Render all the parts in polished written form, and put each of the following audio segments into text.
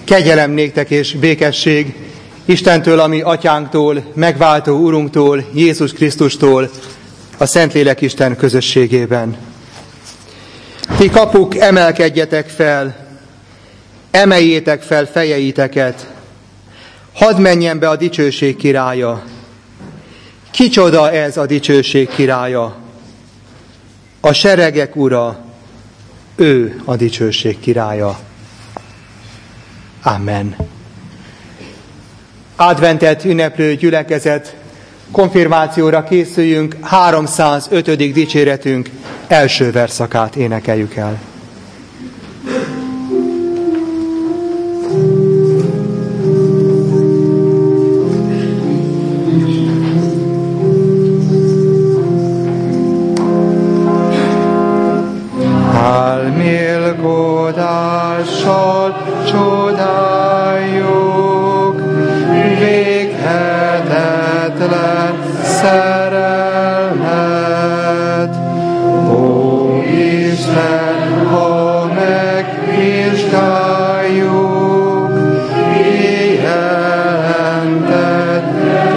Kegyelem néktek és békesség Istentől, ami atyánktól, megváltó Urunktól, Jézus Krisztustól, a Szentlélek Isten közösségében. Ti kapuk, emelkedjetek fel, emeljétek fel fejeiteket, hadd menjen be a dicsőség királya. Kicsoda ez a dicsőség királya? A seregek ura, ő a dicsőség királya. Amen. Adventet ünneplő gyülekezet, konfirmációra készüljünk, 305. dicséretünk első verszakát énekeljük el. Álmélkodással csodáljuk véghetetlen szerelmet. Ó Isten, ha megvizsgáljuk, kijelentett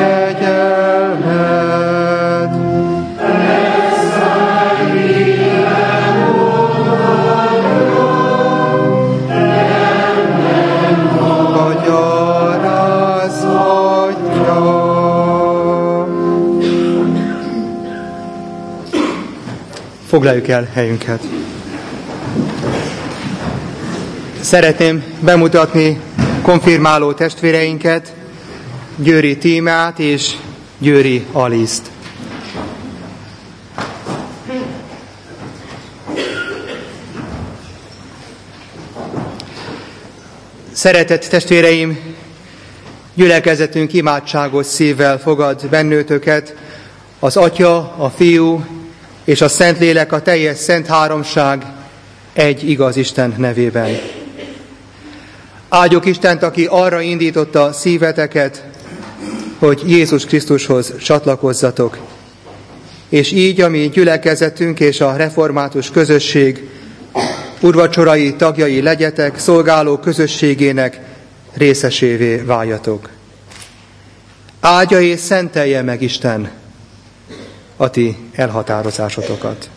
kegyelmet. Foglaljuk el helyünket. Szeretném bemutatni konfirmáló testvéreinket, Győri Tímeát és Győri Aliszt. Szeretett testvéreim, gyülekezetünk imádságos szívvel fogad bennőtöket, az Atya, a Fiú és a Szentlélek, a teljes Szent Háromság egy igaz Isten nevében. Áldjuk Istent, aki arra indította szíveteket, hogy Jézus Krisztushoz csatlakozzatok, és így a mi gyülekezetünk és a református közösség úrvacsorai tagjai legyetek, szolgáló közösségének részesévé váljatok. Áldja és szentelje meg Isten a ti elhatározásotokat.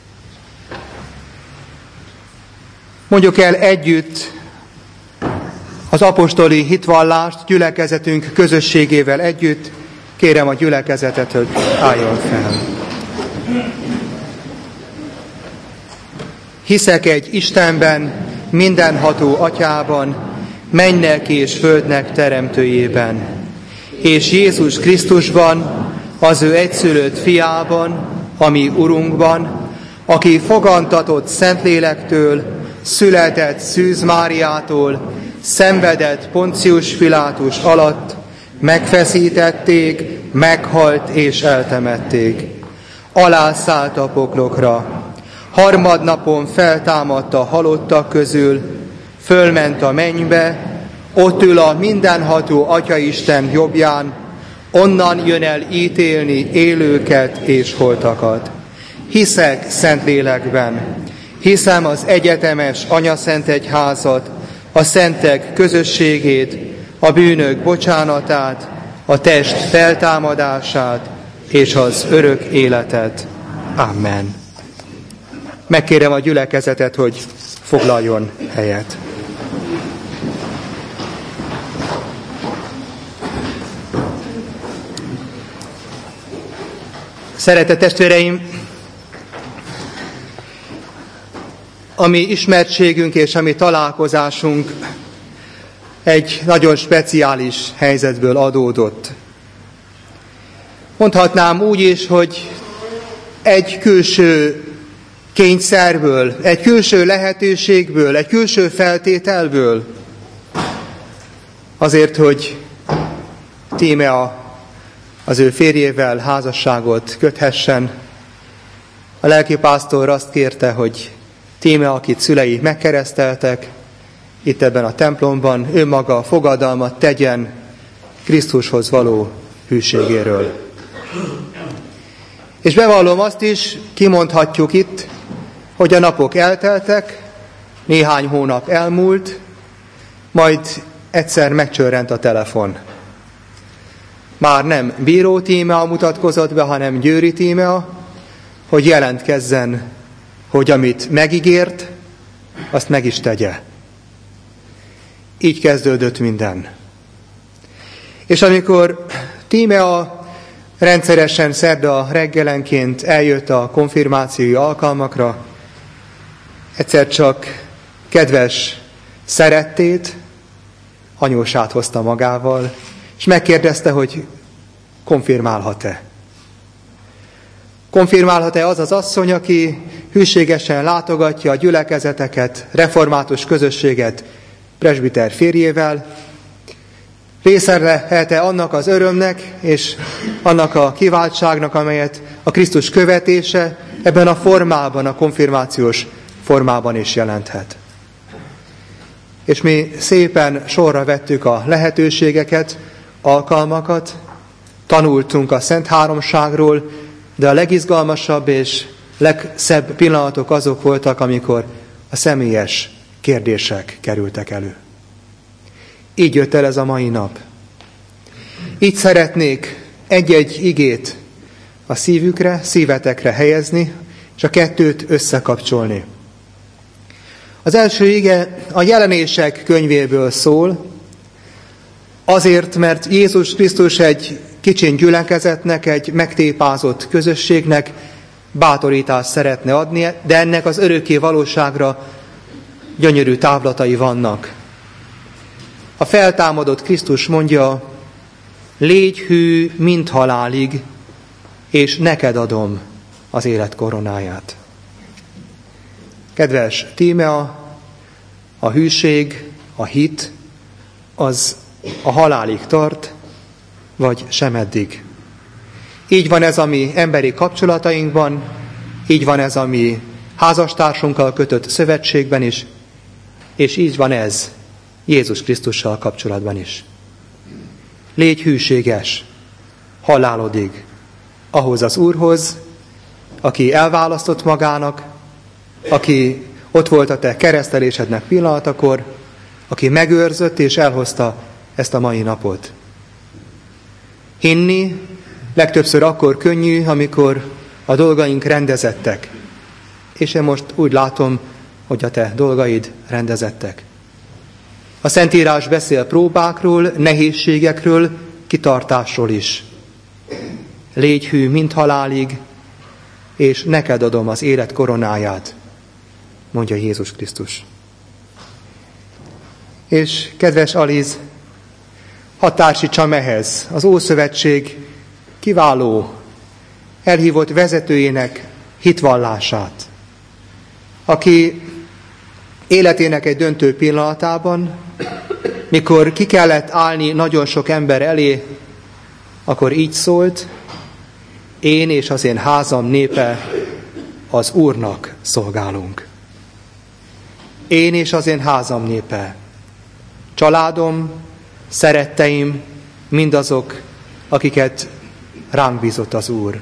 Mondjuk el együtt az apostoli hitvallást gyülekezetünk közösségével együtt. Kérem a gyülekezetet, hogy álljon fel. Hiszek egy Istenben, mindenható Atyában, mennek és földnek teremtőjében, és Jézus Krisztusban, az ő egyszülött fiában, a mi Urunkban, aki fogantatott Szentlélektől, született Szűz Máriától, szenvedett Poncius Pilátus alatt, megfeszítették, meghalt és eltemették. Alászállt a poklokra, harmadnapon feltámadt a halottak közül, fölment a mennybe, ott ül a mindenható Atyaisten jobbján, onnan jön el ítélni élőket és holtakat. Hiszek Szentlélekben, hiszem az egyetemes Anyaszent Egyházat, a szentek közösségét, a bűnök bocsánatát, a test feltámadását és az örök életet. Amen. Megkérem a gyülekezetet, hogy foglaljon helyet. Szeretett testvéreim, a mi ismertségünk és a mi találkozásunk egy nagyon speciális helyzetből adódott. Mondhatnám úgy is, hogy egy külső kényszerből, egy külső lehetőségből, egy külső feltételből, azért, hogy Tímea az ő férjével házasságot köthessen. A lelkipásztor azt kérte, hogy Tímea, akit szülei megkereszteltek, itt ebben a templomban, ő maga fogadalmat tegyen Krisztushoz való hűségéről. És bevallom azt is, kimondhatjuk itt, hogy a napok elteltek, néhány hónap elmúlt, majd egyszer megcsörrent a telefon. Már nem Bíró Tímea mutatkozott be, hanem Győri Tímea, hogy jelentkezzen, hogy amit megígért, azt meg is tegye. Így kezdődött minden. És amikor Tímea rendszeresen szerda reggelenként eljött a konfirmációi alkalmakra, egyszer csak kedves szerettét, anyósát hozta magával, és megkérdezte, hogy konfirmálhat-e. Konfirmálhat-e az az asszony, aki hűségesen látogatja a gyülekezeteket, református közösséget presbiter férjével, része lehet-e annak az örömnek és annak a kiváltságnak, amelyet a Krisztus követése ebben a formában, a konfirmációs formában is jelenthet. És mi szépen sorra vettük a lehetőségeket, alkalmakat, tanultunk a Szent Háromságról, de a legizgalmasabb és legszebb pillanatok azok voltak, amikor a személyes kérdések kerültek elő. Így jött el ez a mai nap. Így szeretnék egy-egy igét a szívükre, szívetekre helyezni, és a kettőt összekapcsolni. Az első ige a Jelenések könyvéből szól, azért, mert Jézus Krisztus egy kicsin gyülekezetnek, egy megtépázott közösségnek bátorítást szeretne adni, de ennek az örökké valóságra gyönyörű távlatai vannak. A feltámadott Krisztus mondja, légy hű, mint halálig, és neked adom az élet koronáját. Kedves Tímea, a hűség, a hit, az a halálig tart, vagy semeddig. Így van ez a mi emberi kapcsolatainkban, így van ez a mi házastársunkkal kötött szövetségben is, és így van ez Jézus Krisztussal kapcsolatban is. Légy hűséges, halálodig, ahhoz az Úrhoz, aki elválasztott magának, aki ott volt a te keresztelésednek pillanatakor, aki megőrzött és elhozta ezt a mai napot. Hinni legtöbbször akkor könnyű, amikor a dolgaink rendezettek. És én most úgy látom, hogy a te dolgaid rendezettek. A Szentírás beszél próbákról, nehézségekről, kitartásról is. Légy hű, mint halálig, és neked adom az élet koronáját, mondja Jézus Krisztus. És kedves Aliz, hadd társítsam ehhez az Ószövetség kiváló, elhívott vezetőjének hitvallását, aki életének egy döntő pillanatában, mikor ki kellett állni nagyon sok ember elé, akkor így szólt, én és az én házam népe az Úrnak szolgálunk. Én és az én házam népe, családom, szeretteim, mindazok, akiket ránk bízott az Úr.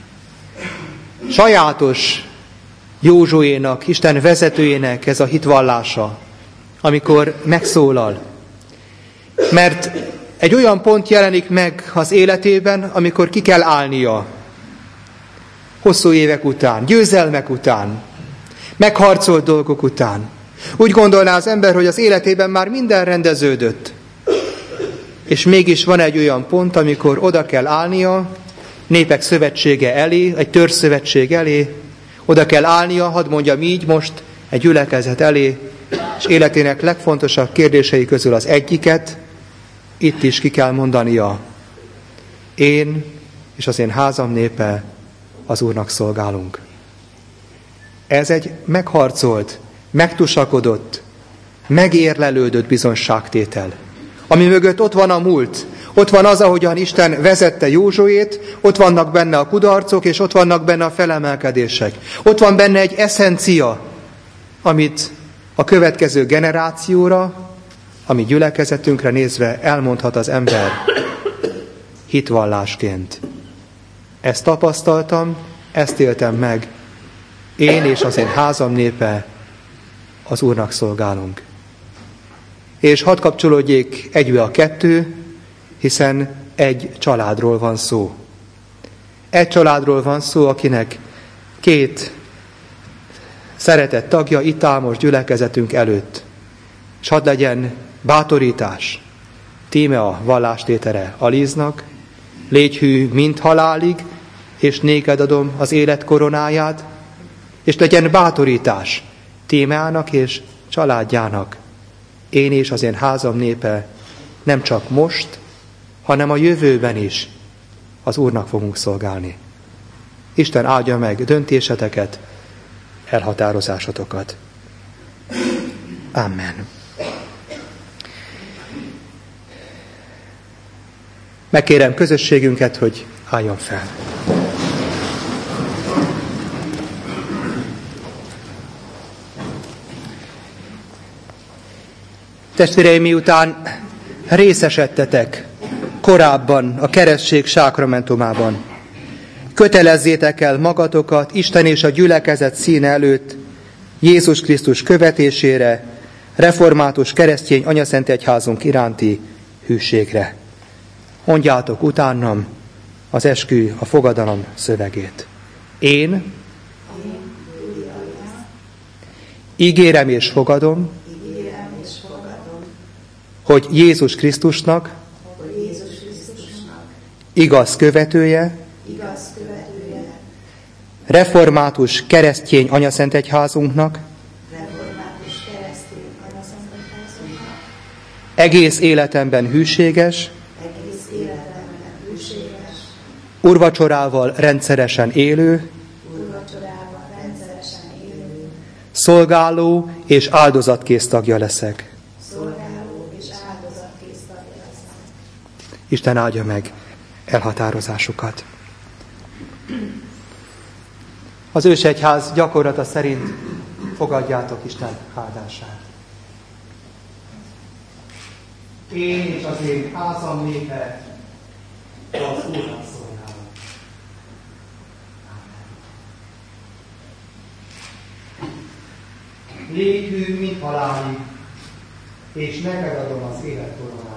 Sajátos Józsuénak, Isten vezetőjének ez a hitvallása, amikor megszólal. Mert egy olyan pont jelenik meg az életében, amikor ki kell állnia. Hosszú évek után, győzelmek után, megharcolt dolgok után. Úgy gondolná az ember, hogy az életében már minden rendeződött. És mégis van egy olyan pont, amikor oda kell állnia, népek szövetsége elé, egy törzszövetség elé, oda kell állnia, hadd mondjam így most, egy gyülekezet elé, és életének legfontosabb kérdései közül az egyiket, itt is ki kell mondania. Én és az én házam népe az Úrnak szolgálunk. Ez egy megharcolt, megtusakodott, megérlelődött bizonságtétel, ami mögött ott van a múlt, ott van az, ahogyan Isten vezette Józsuét, ott vannak benne a kudarcok, és ott vannak benne a felemelkedések. Ott van benne egy eszencia, amit a következő generációra, ami gyülekezetünkre nézve elmondhat az ember hitvallásként. Ezt tapasztaltam, ezt éltem meg. Én és az én házam népe az Úrnak szolgálunk. És hadd kapcsolódjék egybe a kettő, hiszen egy családról van szó. Egy családról van szó, akinek két szeretett tagja itt áll most gyülekezetünk előtt. És hadd legyen bátorítás. Tíme a vallástétere Aliznak, légy hű mind halálig, és néked adom az élet koronáját, és legyen bátorítás Tímeának és családjának. Én és az én házam népe nem csak most, hanem a jövőben is az Úrnak fogunk szolgálni. Isten áldja meg döntéseteket, elhatározásotokat. Amen. Megkérem közösségünket, hogy álljon fel. Testvéreim, miután részesedtetek korábban a keresztség sákramentumában, kötelezzétek el magatokat Isten és a gyülekezet színe előtt Jézus Krisztus követésére, református keresztény anyaszentegyházunk iránti hűségre. Mondjátok utánam az eskü, a fogadalom szövegét. Én ígérem és fogadom, hogy Jézus Krisztusnak igaz követője, református keresztény anyaszentegyházunknak, egész életemben hűséges, úrvacsorával rendszeresen élő, szolgáló és áldozatkész tagja leszek. Isten áldja meg elhatározásukat. Az ősegyház gyakorlata szerint fogadjátok Isten áldását. Én és az én házam népe az Úrnak szolgálom. Légy hű, mint halálig, és neked adom az élet koronáját.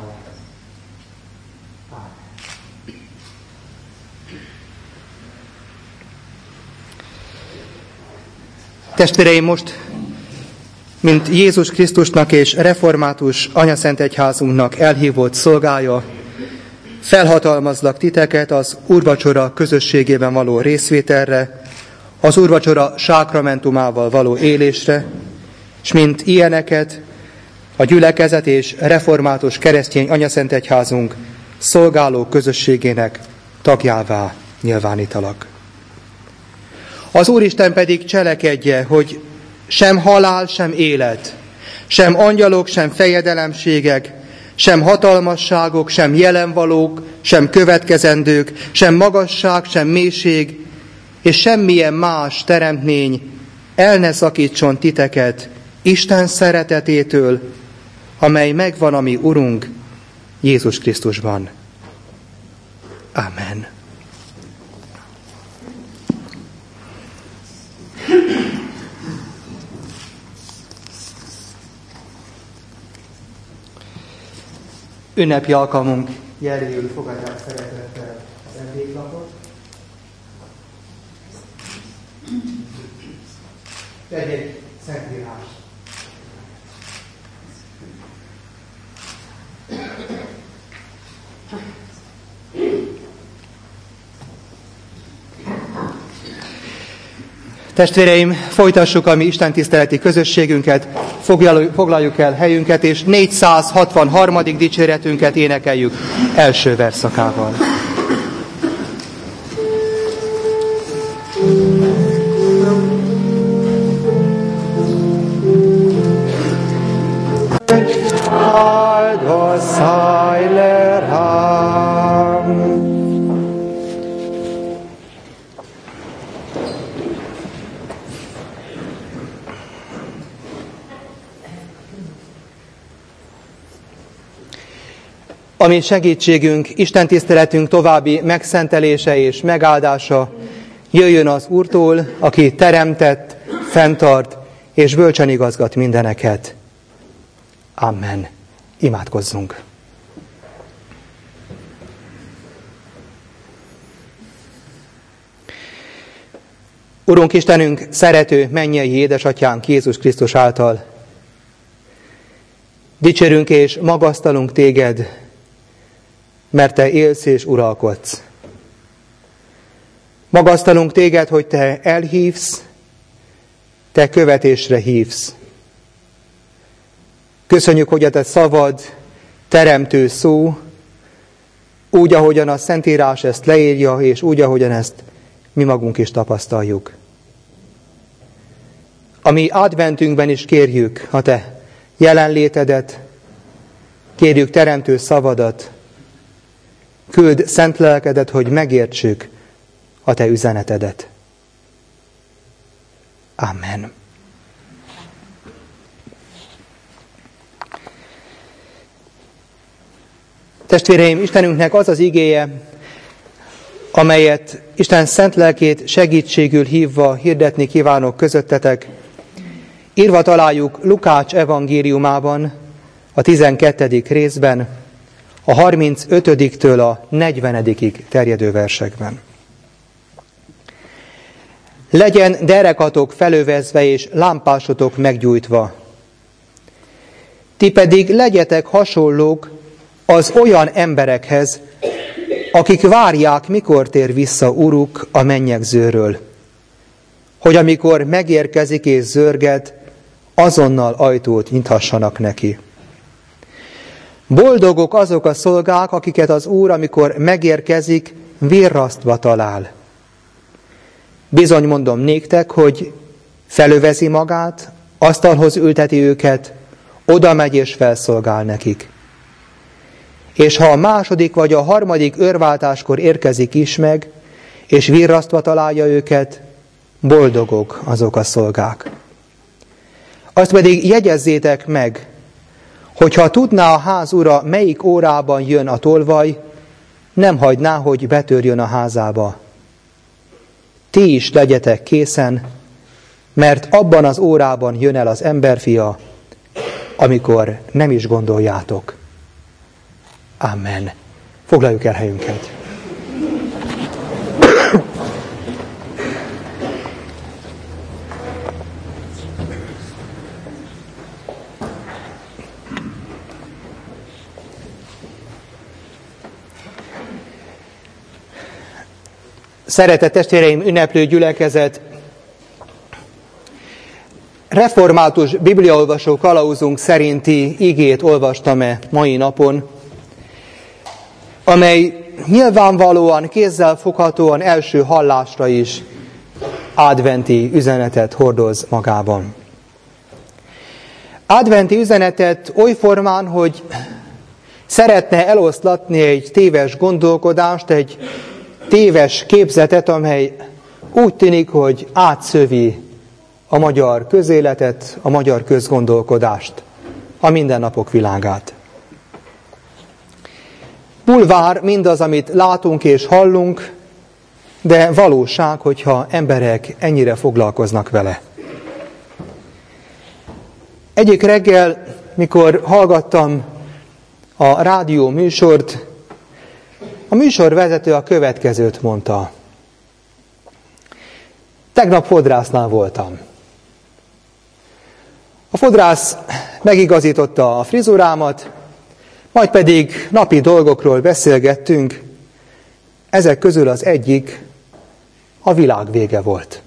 Testvéreim, most, mint Jézus Krisztusnak és református anyaszentegyházunknak elhívott szolgája, felhatalmazlak titeket az úrvacsora közösségében való részvételre, az úrvacsora sákramentumával való élésre, és mint ilyeneket a gyülekezet és református keresztény anyaszentegyházunk szolgáló közösségének tagjává nyilvánítalak. Az Úristen pedig cselekedje, hogy sem halál, sem élet, sem angyalok, sem fejedelemségek, sem hatalmasságok, sem jelenvalók, sem következendők, sem magasság, sem mélység, és semmilyen más teremtmény el ne szakítson titeket Isten szeretetétől, amely megvan a mi Urunk Jézus Krisztusban. Amen. Ünnepi alkalmunk jeléül fogadják szeretettel az emléklapot. Egy szentírás. Testvéreim, folytassuk a mi istentiszteleti közösségünket, foglaljuk el helyünket, és 463. dicséretünket énekeljük első versszakával. Ami segítségünk, istentiszteletünk további megszentelése és megáldása jöjjön az Úrtól, aki teremtett, fenntart és bölcsen igazgat mindeneket. Amen. Imádkozzunk! Urunk Istenünk, szerető mennyei édesatyánk Jézus Krisztus által, dicsérünk és magasztalunk téged, mert te élsz és uralkodsz. Magasztalunk téged, hogy te elhívsz, te követésre hívsz. Köszönjük, hogy a te szavad teremtő szó, úgy, ahogyan a Szentírás ezt leírja, és úgy, ahogyan ezt mi magunk is tapasztaljuk. A mi adventünkben is kérjük a te jelenlétedet, kérjük teremtő szavadat, küld szent lelkedet, hogy megértsük a te üzenetedet. Amen. Testvéreim, Istenünknek az az igéje, amelyet Isten szent lelkét segítségül hívva hirdetni kívánok közöttetek, írva találjuk Lukács evangéliumában, a 12. részben, a 35-től a 40. terjedő versekben. Legyen derekatok felövezve és lámpásotok meggyújtva. Ti pedig legyetek hasonlók az olyan emberekhez, akik várják, mikor tér vissza Uruk a mennyegzőről, hogy amikor megérkezik és zörget, azonnal ajtót nyithassanak neki. Boldogok azok a szolgák, akiket az Úr, amikor megérkezik, virrasztva talál. Bizony mondom néktek, hogy felövezi magát, asztalhoz ülteti őket, oda megy és felszolgál nekik. És ha a második vagy a harmadik őrváltáskor érkezik is meg, és virrasztva találja őket, boldogok azok a szolgák. Azt pedig jegyezzétek meg, hogyha tudná a ház ura, melyik órában jön a tolvaj, nem hagyná, hogy betörjön a házába. Ti is legyetek készen, mert abban az órában jön el az emberfia, amikor nem is gondoljátok. Amen. Foglaljuk el helyünket. Szeretett testvéreim, ünneplő gyülekezet, református bibliaolvasó kalauzunk szerinti igét olvastam mai napon, amely nyilvánvalóan, kézzelfoghatóan első hallásra is adventi üzenetet hordoz magában. Adventi üzenetet oly formán, hogy szeretne eloszlatni egy téves gondolkodást, egy téves képzetet, amely úgy tűnik, hogy átszövi a magyar közéletet, a magyar közgondolkodást, a mindennapok világát. Bulvár mindaz, amit látunk és hallunk, de valóság, hogyha emberek ennyire foglalkoznak vele. Egyik reggel, mikor hallgattam a rádió műsort, a műsorvezető a következőt mondta. Tegnap fodrásznál voltam. A fodrász megigazította a frizurámat, majd pedig napi dolgokról beszélgettünk, ezek közül az egyik a világ vége volt.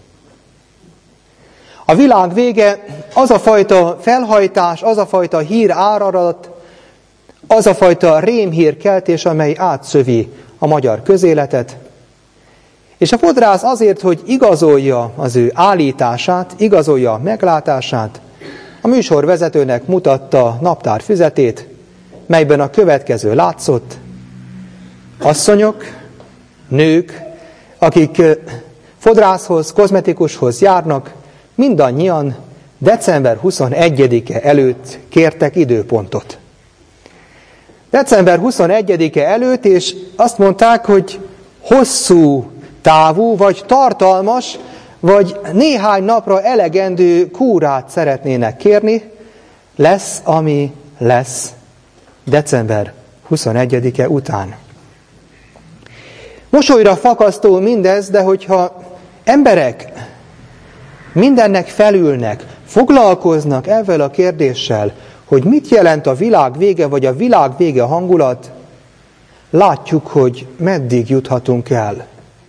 A világ vége az a fajta felhajtás, az a fajta híráradat, az a fajta rémhírkeltés, amely átszövi a magyar közéletet, és a fodrász azért, hogy igazolja az ő állítását, igazolja a meglátását, a műsorvezetőnek mutatta naptárfüzetét, melyben a következő látszott: asszonyok, nők, akik fodrászhoz, kozmetikushoz járnak, mindannyian december 21-e előtt kértek időpontot. December 21-e előtt, és azt mondták, hogy hosszú távú, vagy tartalmas, vagy néhány napra elegendő kúrát szeretnének kérni, lesz, ami lesz, december 21-e után. Mosolyra fakasztó mindez, de hogyha emberek mindennek felülnek, foglalkoznak ezzel a kérdéssel, hogy mit jelent a világ vége, vagy a világ vége hangulat, látjuk, hogy meddig juthatunk el.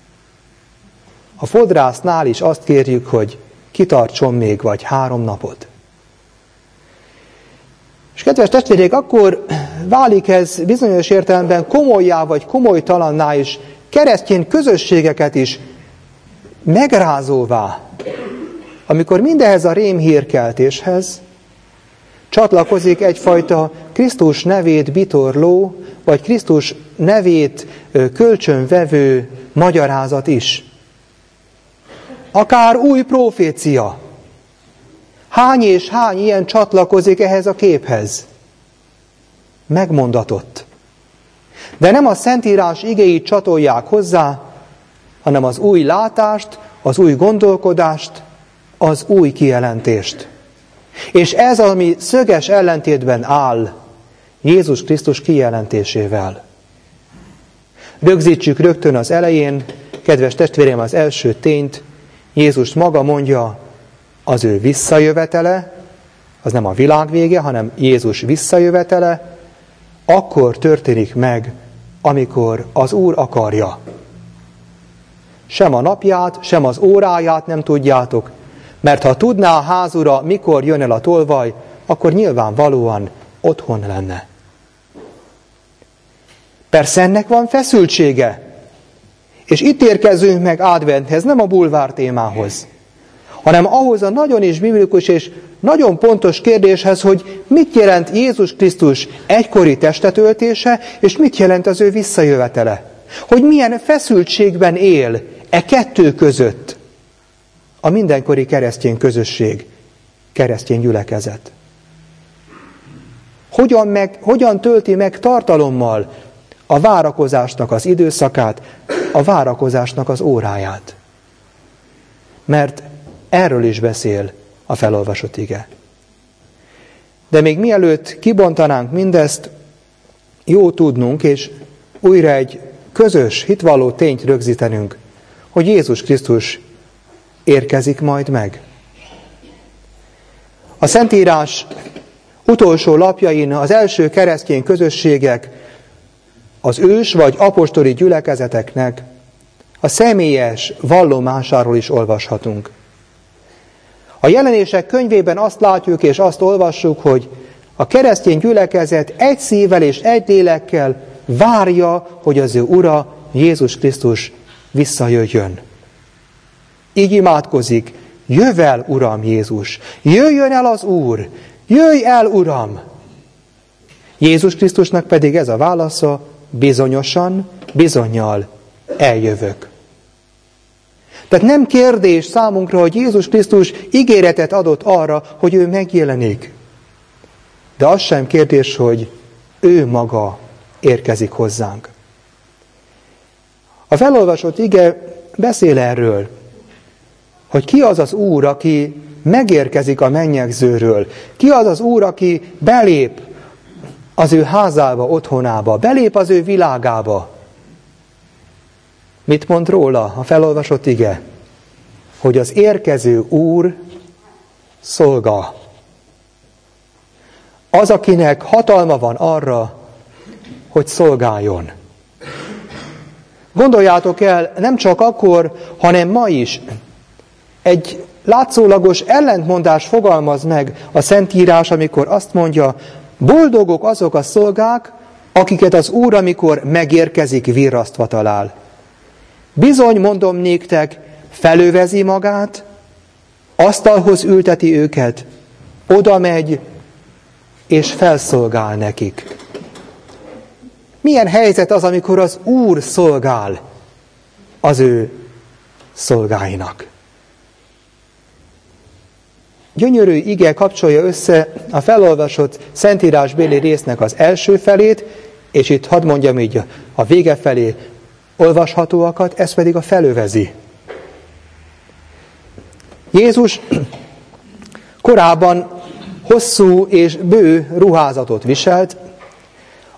A fodrásznál is azt kérjük, hogy kitartson még vagy 3 napot. És kedves testvérek, akkor válik ez bizonyos értelemben komollyá vagy komolytalanná is, keresztény közösségeket is megrázóvá, amikor mindehez a rémhírkeltéshez csatlakozik egyfajta Krisztus nevét bitorló, vagy Krisztus nevét kölcsönvevő magyarázat is. Akár új profécia. Hány és hány ilyen csatlakozik ehhez a képhez? Megmondatott. De nem a Szentírás igéit csatolják hozzá, hanem az új látást, az új gondolkodást, az új kijelentést. És ez, ami szöges ellentétben áll Jézus Krisztus kijelentésével. Rögzítsük rögtön az elején, kedves testvérem, az első tényt. Jézus maga mondja, az ő visszajövetele, az nem a világ vége, hanem Jézus visszajövetele, akkor történik meg, amikor az Úr akarja. Sem a napját, sem az óráját nem tudjátok, mert ha tudná a házura, mikor jön el a tolvaj, akkor nyilvánvalóan otthon lenne. Persze ennek van feszültsége, és itt érkezünk meg adventhez, nem a bulvár témához, hanem ahhoz a nagyon is biblikus és nagyon pontos kérdéshez, hogy mit jelent Jézus Krisztus egykori testetöltése, és mit jelent az ő visszajövetele. Hogy milyen feszültségben él e kettő között a mindenkori keresztény közösség, keresztény gyülekezet. Hogyan tölti meg tartalommal a várakozásnak az időszakát, a várakozásnak az óráját. Mert erről is beszél a felolvasott ige. De még mielőtt kibontanánk mindezt, jó tudnunk, és újra egy közös, hitvalló tényt rögzítenünk, hogy Jézus Krisztus érkezik majd meg. A Szentírás utolsó lapjain az első keresztény közösségek, az ős vagy apostoli gyülekezeteknek a személyes vallomásáról is olvashatunk. A Jelenések könyvében azt látjuk és azt olvassuk, hogy a keresztény gyülekezet egy szívvel és egy lélekkel várja, hogy az ő Ura, Jézus Krisztus visszajöjjön. Így imádkozik, jöjj el, Uram Jézus, jöjjön el az Úr, jöjj el, Uram! Jézus Krisztusnak pedig ez a válasza, bizonyosan, bizonnyal eljövök. Tehát nem kérdés számunkra, hogy Jézus Krisztus ígéretet adott arra, hogy ő megjelenik. De az sem kérdés, hogy ő maga érkezik hozzánk. A felolvasott ige beszél erről, hogy ki az az Úr, aki megérkezik a mennyegzőről. Ki az az Úr, aki belép az ő házába, otthonába, belép az ő világába. Mit mond róla a felolvasott ige? Hogy az érkező Úr szolga. Az, akinek hatalma van arra, hogy szolgáljon. Gondoljátok el, nem csak akkor, hanem ma is egy látszólagos ellentmondás fogalmaz meg a Szentírás, amikor azt mondja, boldogok azok a szolgák, akiket az Úr, amikor megérkezik, virrasztva talál. Bizony, mondom néktek, felövezi magát, asztalhoz ülteti őket, oda megy, és felszolgál nekik. Milyen helyzet az, amikor az Úr szolgál az ő szolgáinak? Gyönyörű ige kapcsolja össze a felolvasott szentírásbéli résznek az első felét, és itt hadd mondjam így a vége felé olvashatóakat, ez pedig a felövezi. Jézus korábban hosszú és bő ruházatot viselt,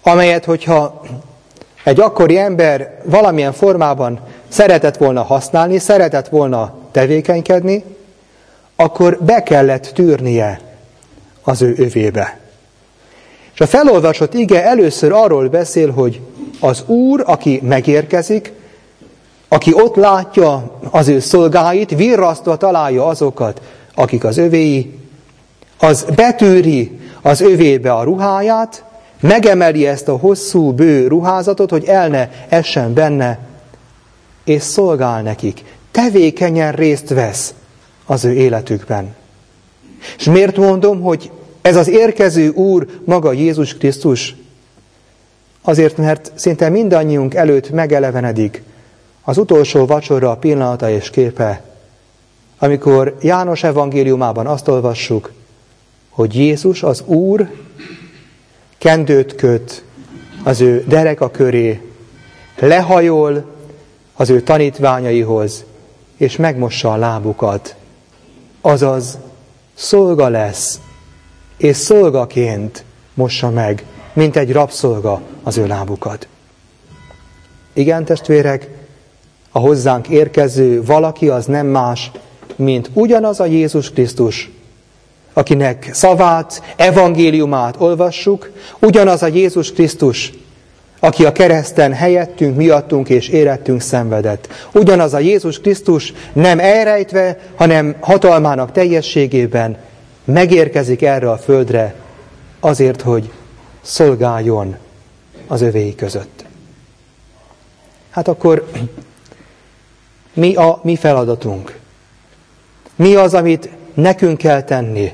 amelyet, hogyha egy akkori ember valamilyen formában szeretett volna használni, szeretett volna tevékenykedni, akkor be kellett tűrnie az ő övébe. És a felolvasott ige először arról beszél, hogy az Úr, aki megérkezik, aki ott látja az ő szolgáit, virrasztva találja azokat, akik az övéi, az betűri az övébe a ruháját, megemeli ezt a hosszú, bő ruházatot, hogy el ne essen benne, és szolgál nekik. Tevékenyen részt vesz az ő életükben. És miért mondom, hogy ez az érkező Úr maga Jézus Krisztus? Azért, mert szinte mindannyiunk előtt megelevenedik az utolsó vacsora pillanata és képe, amikor János evangéliumában azt olvassuk, hogy Jézus az Úr kendőt köt az ő dereka köré, lehajol az ő tanítványaihoz, és megmossa a lábukat. Azaz szolga lesz, és szolgaként mossa meg, mint egy rabszolga az ő lábukat. Igen, testvérek, a hozzánk érkező valaki az nem más, mint ugyanaz a Jézus Krisztus, akinek szavát, evangéliumát olvassuk, ugyanaz a Jézus Krisztus, aki a kereszten helyettünk, miattunk és érettünk szenvedett. Ugyanaz a Jézus Krisztus nem elrejtve, hanem hatalmának teljességében megérkezik erre a földre azért, hogy szolgáljon az övéi között. Hát akkor mi a mi feladatunk? Mi az, amit nekünk kell tenni?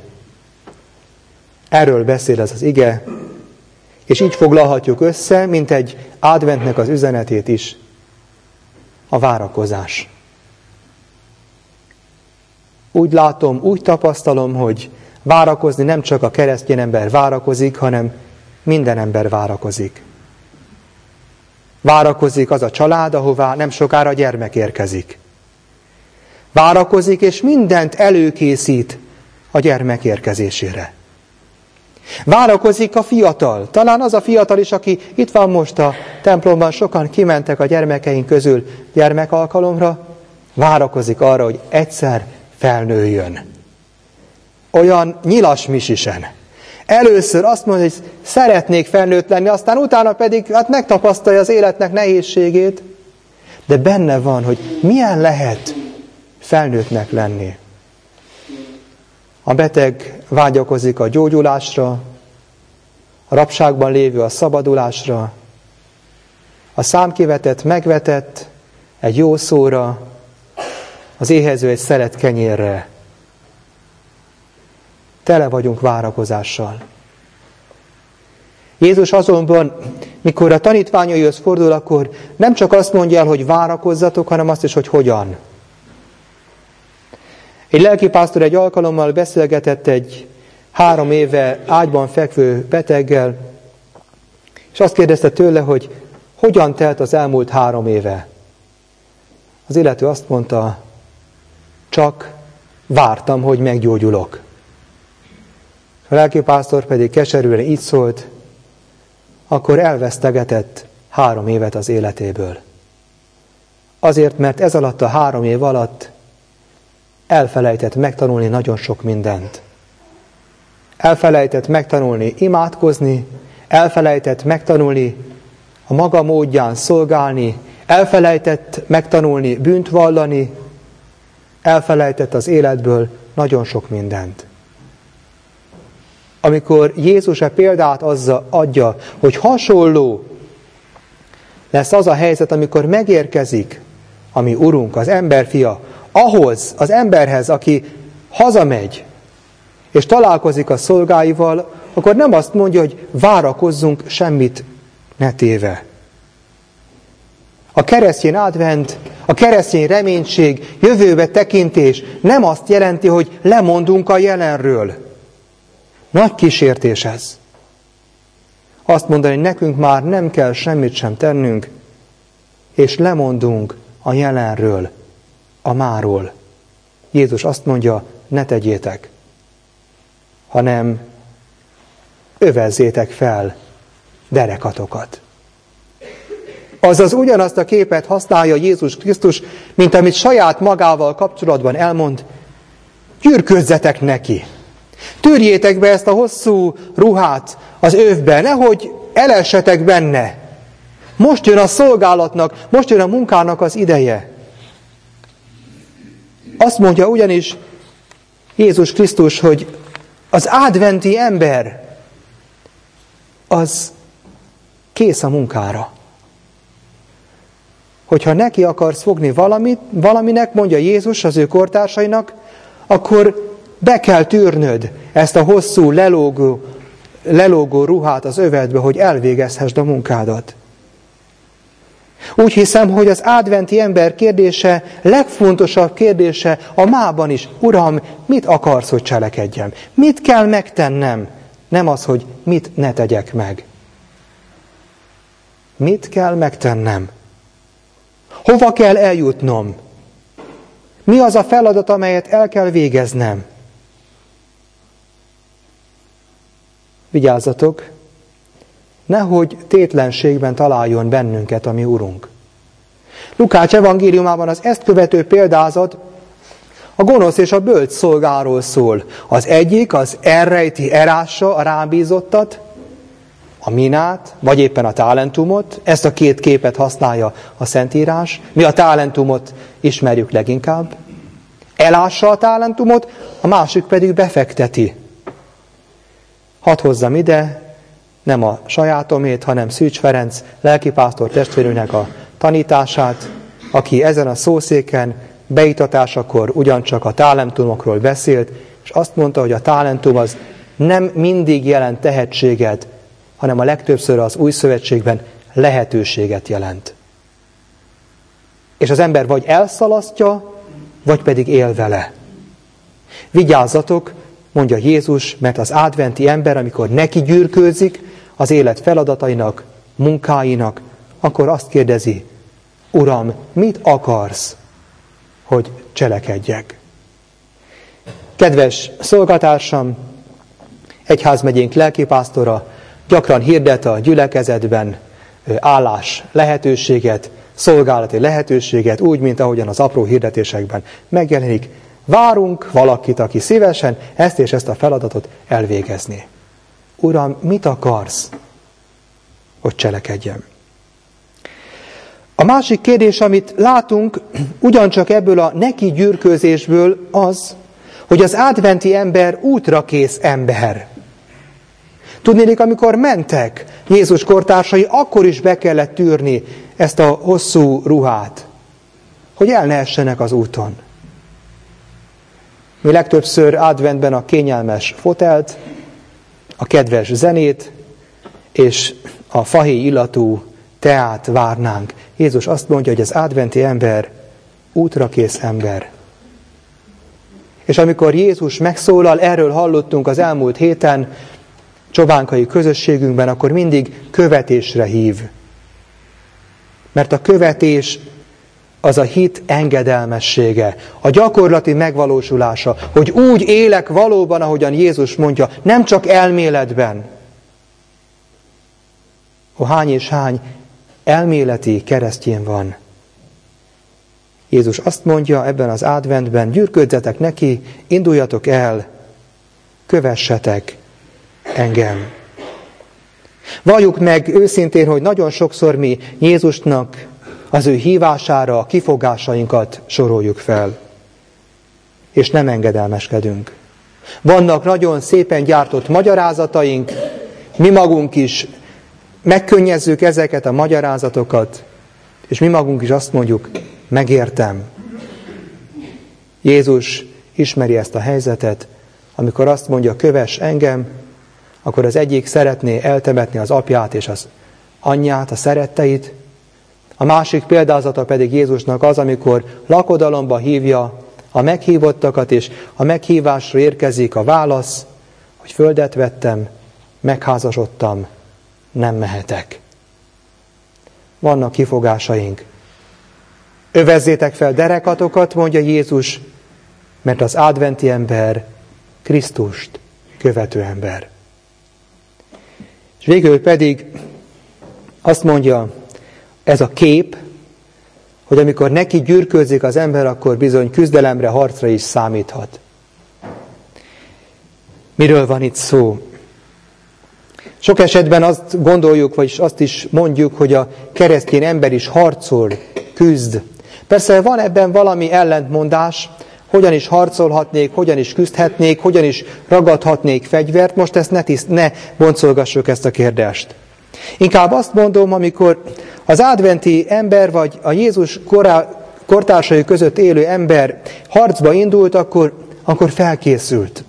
Erről beszél ez az ige, és így foglalhatjuk össze, mint egy adventnek az üzenetét is, a várakozás. Úgy látom, úgy tapasztalom, hogy várakozni nem csak a keresztény ember várakozik, hanem minden ember várakozik. Várakozik az a család, ahová nem sokára gyermek érkezik. Várakozik, és mindent előkészít a gyermek érkezésére. Várakozik a fiatal, talán az a fiatal is, aki itt van most a templomban, sokan kimentek a gyermekeink közül gyermekalkalomra, várakozik arra, hogy egyszer felnőjön. Olyan nyilas misisen. Először azt mondja, hogy szeretnék felnőtt lenni, aztán utána pedig megtapasztalja az életnek nehézségét, de benne van, hogy milyen lehet felnőttnek lenni. A beteg vágyakozik a gyógyulásra, a rabságban lévő a szabadulásra, a számkivetett megvetett egy jó szóra, az éhező egy szelet kenyérre. Tele vagyunk várakozással. Jézus azonban, mikor a tanítványaihoz fordul, akkor nem csak azt mondja el, hogy várakozzatok, hanem azt is, hogy hogyan. Egy lelkipásztor egy alkalommal beszélgetett egy 3 éve ágyban fekvő beteggel, és azt kérdezte tőle, hogy hogyan telt az elmúlt 3 éve. Az illető azt mondta, csak vártam, hogy meggyógyulok. A lelkipásztor pedig keserűen így szólt, akkor elvesztegetett 3 évet az életéből. Azért, mert ez alatt a 3 év alatt elfelejtett megtanulni nagyon sok mindent. Elfelejtett megtanulni imádkozni, elfelejtett megtanulni a maga módján szolgálni, elfelejtett megtanulni bűnt vallani, elfelejtett az életből nagyon sok mindent. Amikor Jézus a példát adja, hogy hasonló lesz az a helyzet, amikor megérkezik a mi Urunk, az emberfia, ahhoz az emberhez, aki hazamegy, és találkozik a szolgáival, akkor nem azt mondja, hogy várakozzunk semmit ne téve. A keresztény advent, a keresztény reménység, jövőbe tekintés nem azt jelenti, hogy lemondunk a jelenről. Nagy kísértés ez. Azt mondani, hogy nekünk már nem kell semmit sem tennünk, és lemondunk a jelenről, a máról. Jézus azt mondja, ne tegyétek, hanem övezzétek fel derekatokat. Azaz ugyanazt a képet használja Jézus Krisztus, mint amit saját magával kapcsolatban elmond, gyűrködzetek neki. Törjétek be ezt a hosszú ruhát az övbe, nehogy elessetek benne. Most jön a szolgálatnak, most jön a munkának az ideje. Azt mondja ugyanis Jézus Krisztus, hogy az adventi ember az kész a munkára. Hogyha neki akarsz fogni valaminek, mondja Jézus az ő kortársainak, akkor be kell tűrnöd ezt a hosszú, lelógó ruhát az övedbe, hogy elvégezhessd a munkádat. Úgy hiszem, hogy az adventi ember kérdése, legfontosabb kérdése a mában is. Uram, mit akarsz, hogy cselekedjem? Mit kell megtennem? Nem az, hogy mit ne tegyek meg. Mit kell megtennem? Hova kell eljutnom? Mi az a feladat, amelyet el kell végeznem? Vigyázzatok, nehogy tétlenségben találjon bennünket a mi Urunk. Lukács evangéliumában az ezt követő példázat a gonosz és a bölcs szolgáról szól. Az egyik az elrejti, erássa a rábízottat, a minát, vagy éppen a talentumot. Ezt a két képet használja a Szentírás. Mi a talentumot ismerjük leginkább. Elássa a talentumot, a másik pedig befekteti. Hadd hozzam ide, nem a sajátomét, hanem Szűcs Ferenc lelkipásztor testvérünknek a tanítását, aki ezen a szószéken beiktatásakor ugyancsak a talentumokról beszélt, és azt mondta, hogy a talentum az nem mindig jelent tehetséget, hanem a legtöbbször az Új Szövetségben lehetőséget jelent. És az ember vagy elszalasztja, vagy pedig él vele. Vigyázzatok, mondja Jézus, mert az adventi ember, amikor neki gyűrkőzik az élet feladatainak, munkáinak, akkor azt kérdezi, Uram, mit akarsz, hogy cselekedjek? Kedves szolgatársam, egyházmegyénk lelkipásztora gyakran hirdet a gyülekezetben állás lehetőséget, szolgálati lehetőséget, úgy, mint ahogyan az apró hirdetésekben megjelenik. Várunk valakit, aki szívesen ezt és ezt a feladatot elvégezni. Uram, mit akarsz, hogy cselekedjem? A másik kérdés, amit látunk, ugyancsak ebből a neki gyűrkőzésből az, hogy az adventi ember útrakész ember. Tudnélik, amikor mentek Jézus kortársai, akkor is be kellett tűrni ezt a hosszú ruhát, hogy el ne essenek az úton. Mi legtöbbször adventben a kényelmes fotelt, a kedves zenét és a fahéj illatú teát várnánk. Jézus azt mondja, hogy az adventi ember útrakész ember. És amikor Jézus megszólal, erről hallottunk az elmúlt héten, csobánkai közösségünkben, akkor mindig követésre hív. Mert a követés az a hit engedelmessége, a gyakorlati megvalósulása, hogy úgy élek valóban, ahogyan Jézus mondja, nem csak elméletben. Hány és hány elméleti keresztjén van. Jézus azt mondja ebben az adventben, gyűrködjetek neki, induljatok el, kövessetek engem. Valljuk meg őszintén, hogy nagyon sokszor mi Jézusnak az ő hívására a kifogásainkat soroljuk fel, és nem engedelmeskedünk. Vannak nagyon szépen gyártott magyarázataink, mi magunk is megkönnyezzük ezeket a magyarázatokat, és mi magunk is azt mondjuk, megértem. Jézus ismeri ezt a helyzetet, amikor azt mondja, kövess engem, akkor az egyik szeretné eltemetni az apját és az anyját, a szeretteit, a másik példázata pedig Jézusnak az, amikor lakodalomba hívja a meghívottakat, és a meghívásra érkezik a válasz, hogy földet vettem, megházasodtam, nem mehetek. Vannak kifogásaink. Övezzétek fel derekatokat, mondja Jézus, mert az adventi ember Krisztust követő ember. És végül pedig Azt mondja, ez a kép, hogy amikor neki gyűrkőzik az ember, akkor bizony küzdelemre, harcra is számíthat. Miről van itt szó? Sok esetben azt gondoljuk, vagyis azt is mondjuk, hogy a keresztény ember is harcol, küzd. Persze van ebben valami ellentmondás, hogyan is harcolhatnék, hogyan is küzdhetnék, hogyan is ragadhatnék fegyvert. Most ezt ne boncolgassuk ezt a kérdést. Inkább azt mondom, amikor az adventi ember, vagy a Jézus kortársai között élő ember harcba indult, akkor felkészült.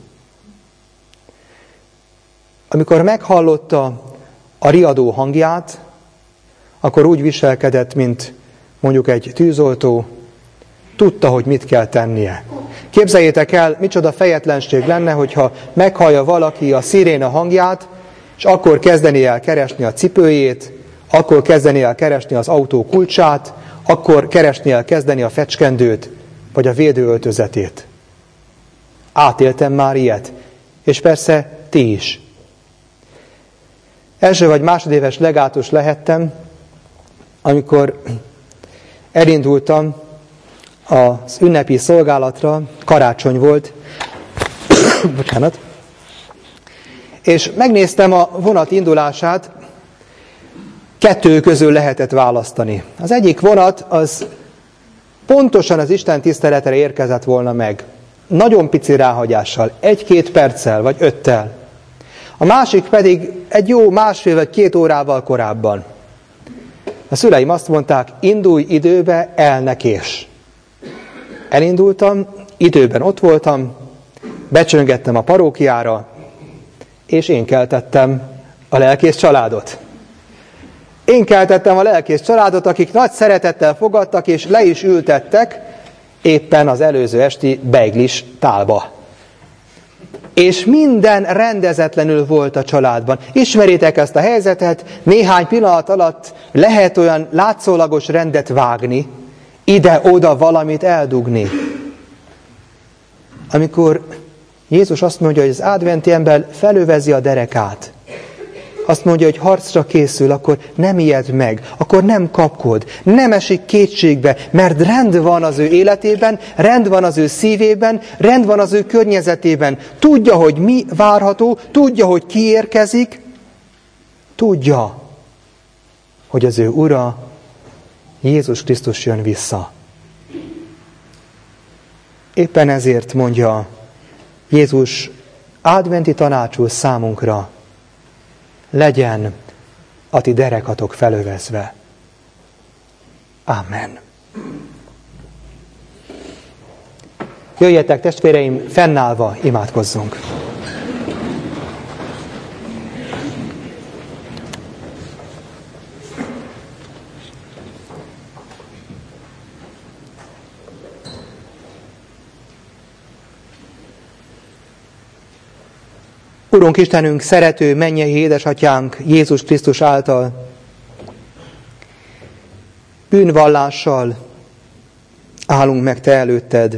Amikor meghallotta a riadó hangját, akkor úgy viselkedett, mint mondjuk egy tűzoltó, tudta, hogy mit kell tennie. Képzeljétek el, micsoda fejetlenség lenne, hogyha meghallja valaki a sziréna hangját, és akkor kezdeni el keresni a cipőjét, akkor kezdeni el keresni az autó kulcsát, akkor keresni el kezdeni a fecskendőt, vagy a védőöltözetét. Átéltem már ilyet, és persze ti is. Első vagy másodéves legátus lehettem, amikor elindultam az ünnepi szolgálatra, karácsony volt, bocsánat, és megnéztem a vonat indulását, 2 közül lehetett választani. Az egyik vonat az pontosan az Isten tiszteletre érkezett volna meg. Nagyon pici ráhagyással, 1-2 perccel vagy 5-tel. A másik pedig egy jó 1,5 vagy 2 órával korábban. A szüleim azt mondták, indulj időbe, el ne kés. Elindultam, időben ott voltam, becsöngettem a parókiára, és én keltettem a lelkész családot. Én keltettem a lelkész családot, akik nagy szeretettel fogadtak, és le is ültettek éppen az előző esti beiglis tálba. És minden rendezetlenül volt a családban. Ismeritek ezt a helyzetet, néhány pillanat alatt lehet olyan látszólagos rendet vágni, ide-oda valamit eldugni. Amikor Jézus azt mondja, hogy az adventi ember felövezi a derekát, azt mondja, hogy harcra készül, akkor nem ijed meg, akkor nem kapkod, nem esik kétségbe, mert rend van az ő életében, rend van az ő szívében, rend van az ő környezetében. Tudja, hogy mi várható, tudja, hogy ki érkezik, tudja, hogy az ő Ura, Jézus Krisztus jön vissza. Éppen ezért mondja Jézus adventi tanácsul számunkra, legyen a ti derekatok felövezve. Amen. Jöjjetek, testvéreim, fennállva imádkozzunk. Urunk Istenünk, szerető mennyei édesatyánk Jézus Krisztus által bűnvallással állunk meg te előtted,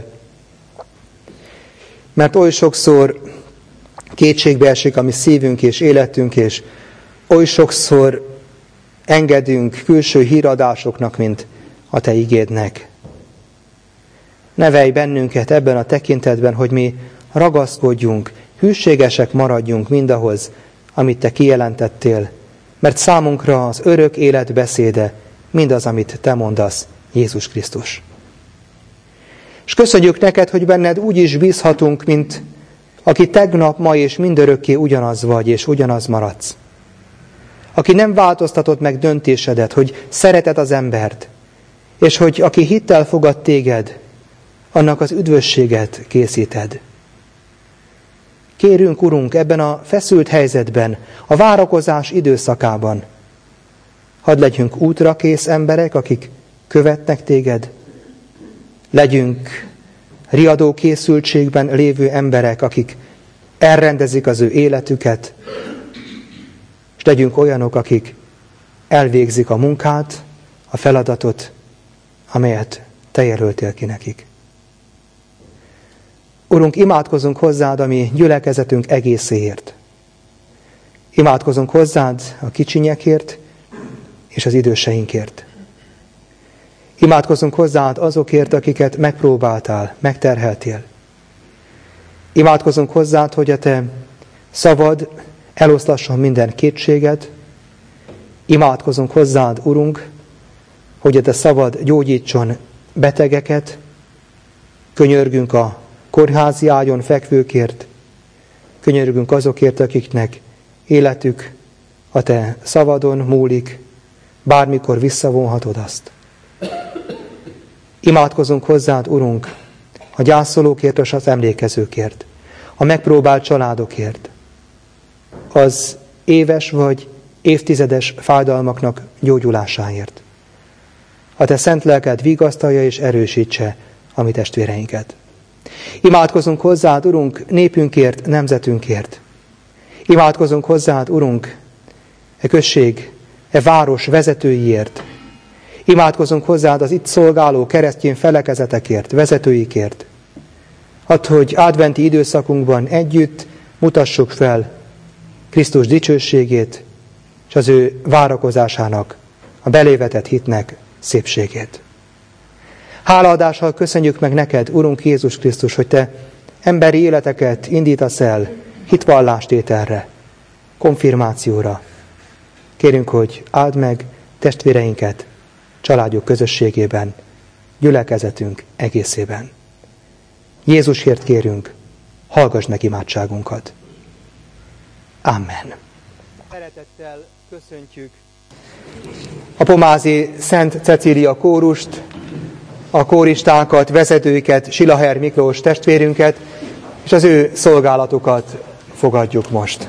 mert oly sokszor kétségbe esik a mi szívünk és életünk, és oly sokszor engedünk külső híradásoknak, mint a te igédnek. Nevelj bennünket ebben a tekintetben, hogy mi ragaszkodjunk, hűségesek maradjunk mindahhoz, amit te kijelentettél, mert számunkra az örök élet beszéde mindaz, amit te mondasz, Jézus Krisztus. És köszönjük neked, hogy benned úgy is bízhatunk, mint aki tegnap, ma és mindörökké ugyanaz vagy, és ugyanaz maradsz. Aki nem változtatod meg döntésedet, hogy szereted az embert, és hogy aki hittel fogad téged, annak az üdvösséget készíted. Kérünk, Urunk, ebben a feszült helyzetben, a várakozás időszakában, hadd legyünk útra kész emberek, akik követnek téged, legyünk riadó készültségben lévő emberek, akik elrendezik az ő életüket, és legyünk olyanok, akik elvégzik a munkát, a feladatot, amelyet te jelöltél ki nekik. Urunk, imádkozunk hozzád a mi gyülekezetünk egészéért. Imádkozunk hozzád a kicsinyekért, és az időseinkért. Imádkozzunk hozzád azokért, akiket megpróbáltál, megterheltél. Imádkozzunk hozzád, hogy a te szavad eloszlasson minden kétséget. Imádkozunk hozzád, Urunk, hogy a te szavad gyógyítson betegeket. Könyörgünk a kórházi ágyon fekvőkért. Könyörgünk azokért, akiknek életük a te szavadon múlik, bármikor visszavonhatod azt. Imádkozunk hozzád, Urunk, a gyászolókért és az emlékezőkért, a megpróbált családokért, az éves vagy évtizedes fájdalmaknak gyógyulásáért. A te szent lelked vigasztalja és erősítse a mi testvéreinket. Imádkozunk hozzád, Urunk, népünkért, nemzetünkért. Imádkozunk hozzád, Urunk, e község, e város vezetőiért. Imádkozunk hozzád az itt szolgáló keresztény felekezetekért, vezetőikért. Add, hogy adventi időszakunkban együtt mutassuk fel Krisztus dicsőségét, és az ő várakozásának, a belévetett hitnek szépségét. Hálaadással köszönjük meg neked, Urunk Jézus Krisztus, hogy te emberi életeket indítasz el hitvallástételre, konfirmációra. Kérünk, hogy áld meg testvéreinket családjuk közösségében, gyülekezetünk egészében. Jézusért kérünk, hallgass meg imádságunkat. Amen. Szeretettel köszöntjük a pomázi Szent Cecília kórust, a kóristákat, vezetőiket, Silaher Miklós testvérünket, és az ő szolgálatukat fogadjuk most.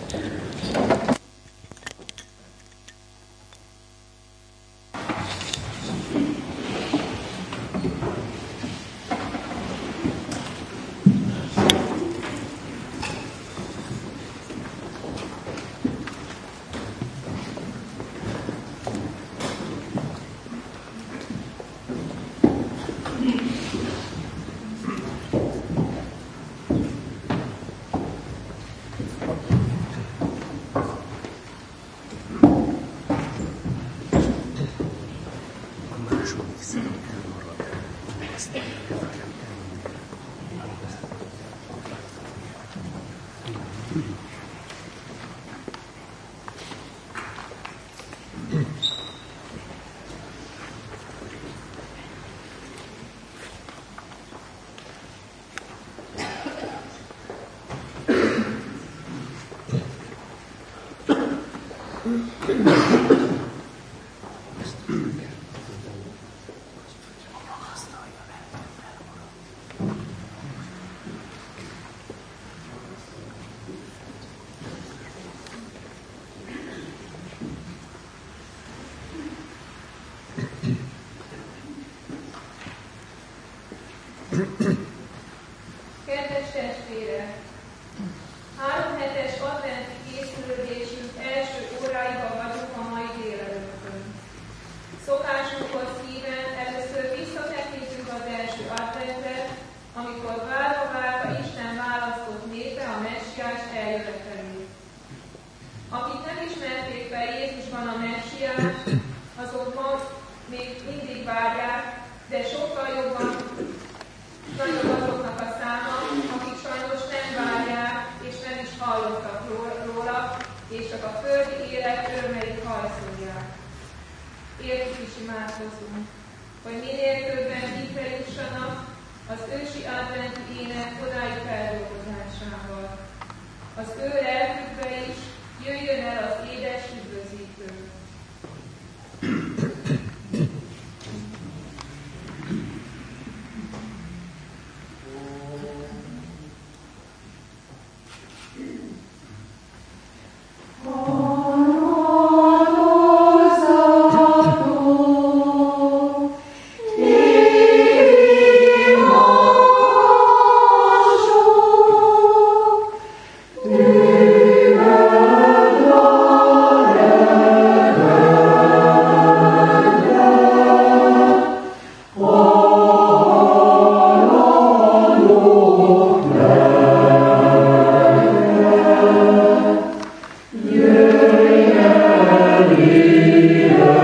Kedves testvérek! 3 hetes adventi készülődésünk első óráiban vagyunk a mai délelőttön. Szokásunkhoz híven először visszatekintünk az első adventre, amikor várva Isten választott népe a messiás eljövetelét. Akik nem ismerték fel Jézusban a messiást, azok most még mindig várják, de sokkal jobban nagyobb azoknak a száma, akik sajnos nem várják, és nem is hallottak róla, és csak a földi élet örömeit hajszolják. Értjük is imádkozunk, hogy minél többen hittre jussanak az ősi adventi ének odái feldolgozásával. Az ő lelkükbe is jöjjön el az édes üdvözítő. Yeah.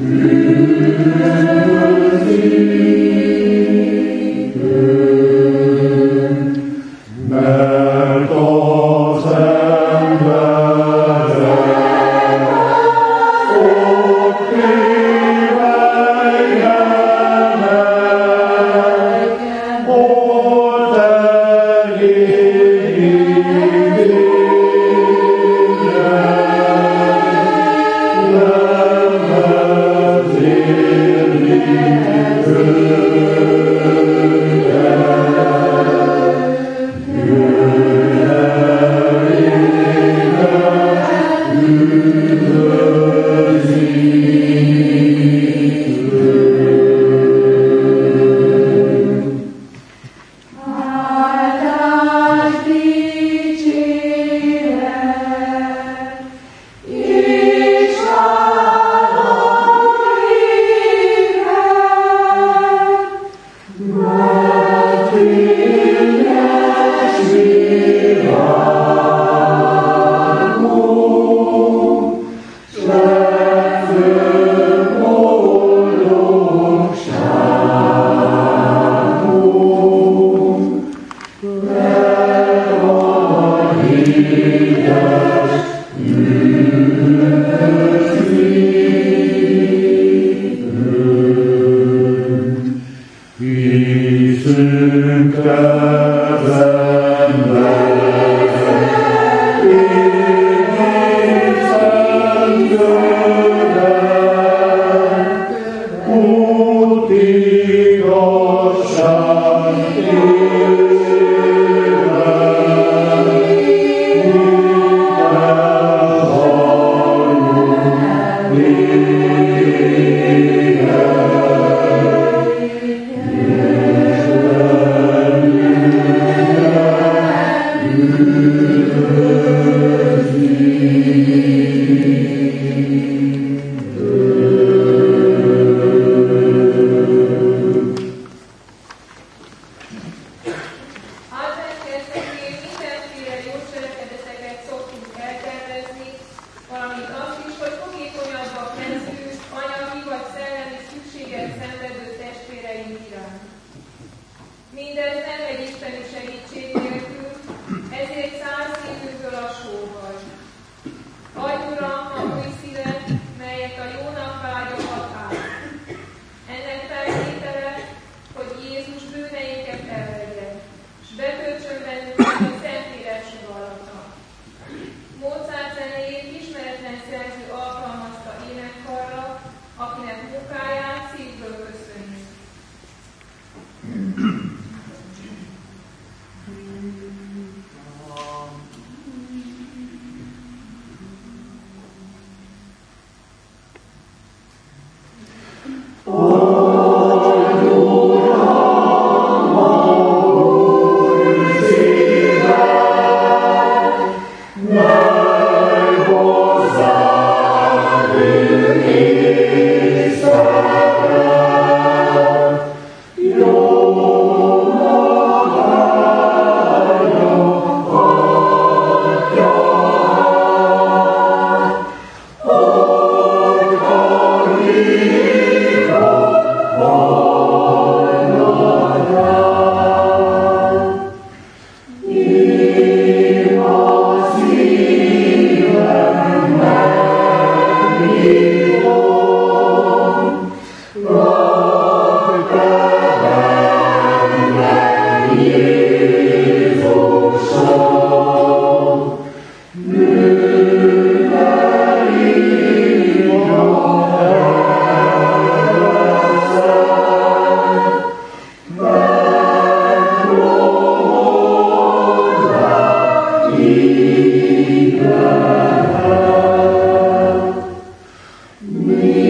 Me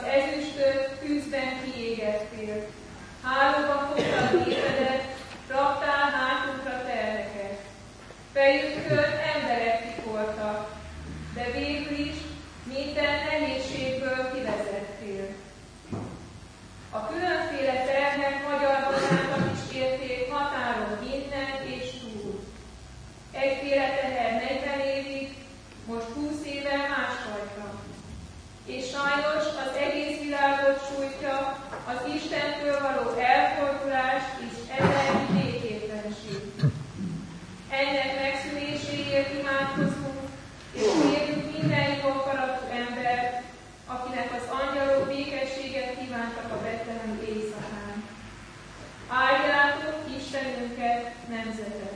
ezüstöt tűzben kiégettél. Hálóba fogtad népedet, raktál hátunkra terheket. Fejünkön emberek tikoltak, de végül is minden nehézségből kivezettél. A különféle terhek magyar hazának is érték határon innen és túl. Egyféle teher 40 évig, most 20 éve másfajta. És sajnos az egész világot sújtja az Istentől való elfordulás és ezernyi békétlenség. Ennek megszűnéséért imádkozunk, és kérjük minden jóakaratú embert, akinek az angyalok békességet kívántak a betlehemi éjszakán. Áldjátok Istenünket, nemzetek!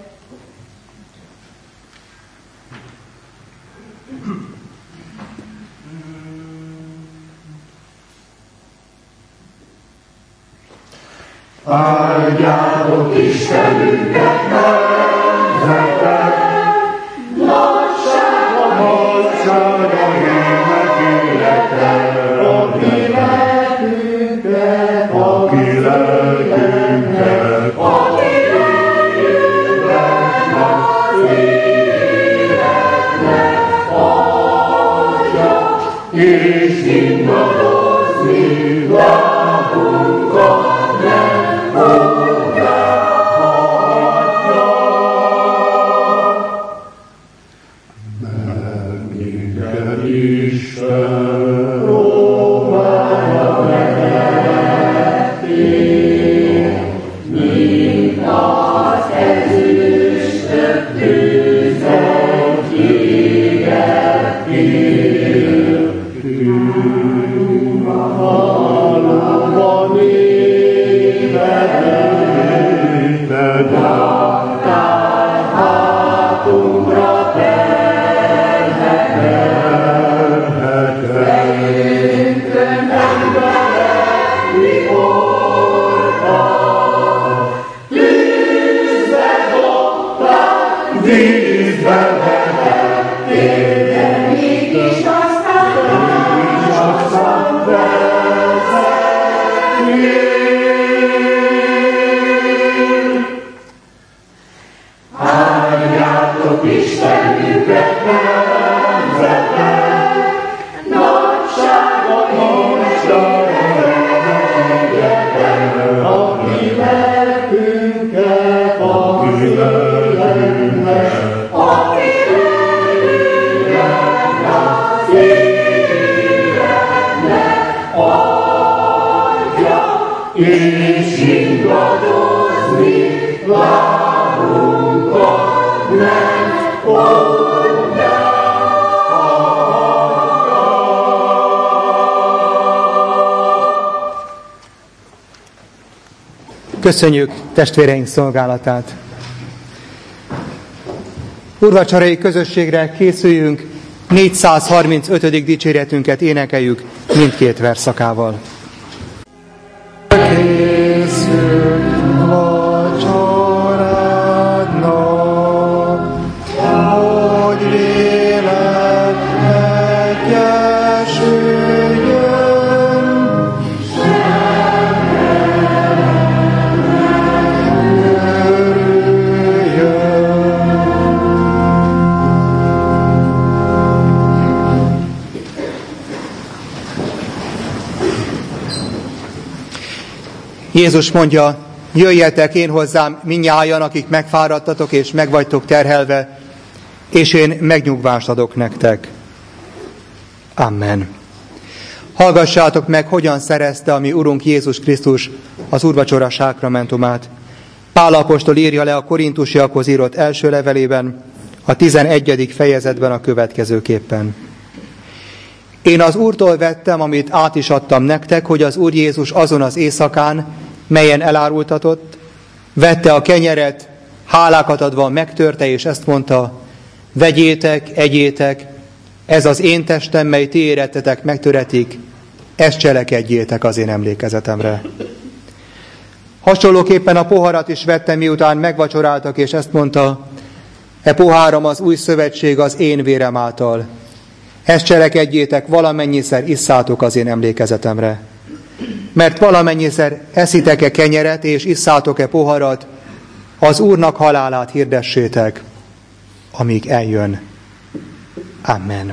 Áldjátok Istenünket, nemzetek! Nagysága hírnek élete, aki lelkünket, aki lelkünket az életnek adja, és ingadozni lábunkat nem fogja hagyja. Mert minket Isten próbálja megvetni, mint az ezüstöt tűzben kiégettél. Tűnünk a halálban évedett, raktál hátunkra terheket. Fejünkön emberek tikoltak, tűzbe dobták, vízbe vetettél, de mégis aztán vezettél. Áldjátok Istenünket, nemzetek! Nagysága egyetem, aki lelkünket az életnek, aki lelkünket az életnek adja, és ingadozni lábunkat nem fogja hagyja. Köszönjük testvéreink szolgálatát! Úrvacsorai közösségre készüljünk, 435. dicséretünket énekeljük mindkét versszakával. Készül vacsorádnak, hogy véled egyesüljön, Jézus mondja, jöjjetek én hozzám mindnyájan, akik megfáradtatok és megvagytok terhelve, és én megnyugvást adok nektek. Amen. Hallgassátok meg, hogyan szerezte a mi Urunk Jézus Krisztus az úrvacsora sákramentumát. Pál apostol írja le a korintusiakhoz írott első levelében, a 11. fejezetben a következőképpen. Én az Úrtól vettem, amit át is adtam nektek, hogy az Úr Jézus azon az éjszakán, melyen elárultatott, vette a kenyeret, hálákat adva megtörte, és ezt mondta, vegyétek, egyétek, ez az én testem, mely ti érettetek megtöretik, ezt cselekedjétek az én emlékezetemre. Hasonlóképpen a poharat is vette, miután megvacsoráltak, és ezt mondta, e poháram az új szövetség az én vérem által. Ezt cselekedjétek, valamennyiszer isszátok az én emlékezetemre. Mert valamennyiszer eszitek-e kenyeret és isszátok-e poharat, az Úrnak halálát hirdessétek, amíg eljön. Amen.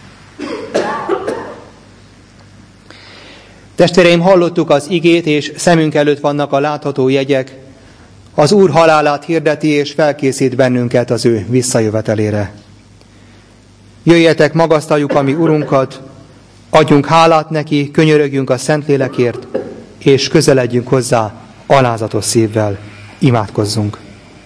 Testvéreim, hallottuk az igét, és szemünk előtt vannak a látható jegyek. Az Úr halálát hirdeti, és felkészít bennünket az ő visszajövetelére. Jöjjetek, magasztaljuk a mi Urunkat, adjunk hálát neki, könyörögjünk a Szentlélekért, és közeledjünk hozzá alázatos szívvel. Imádkozzunk.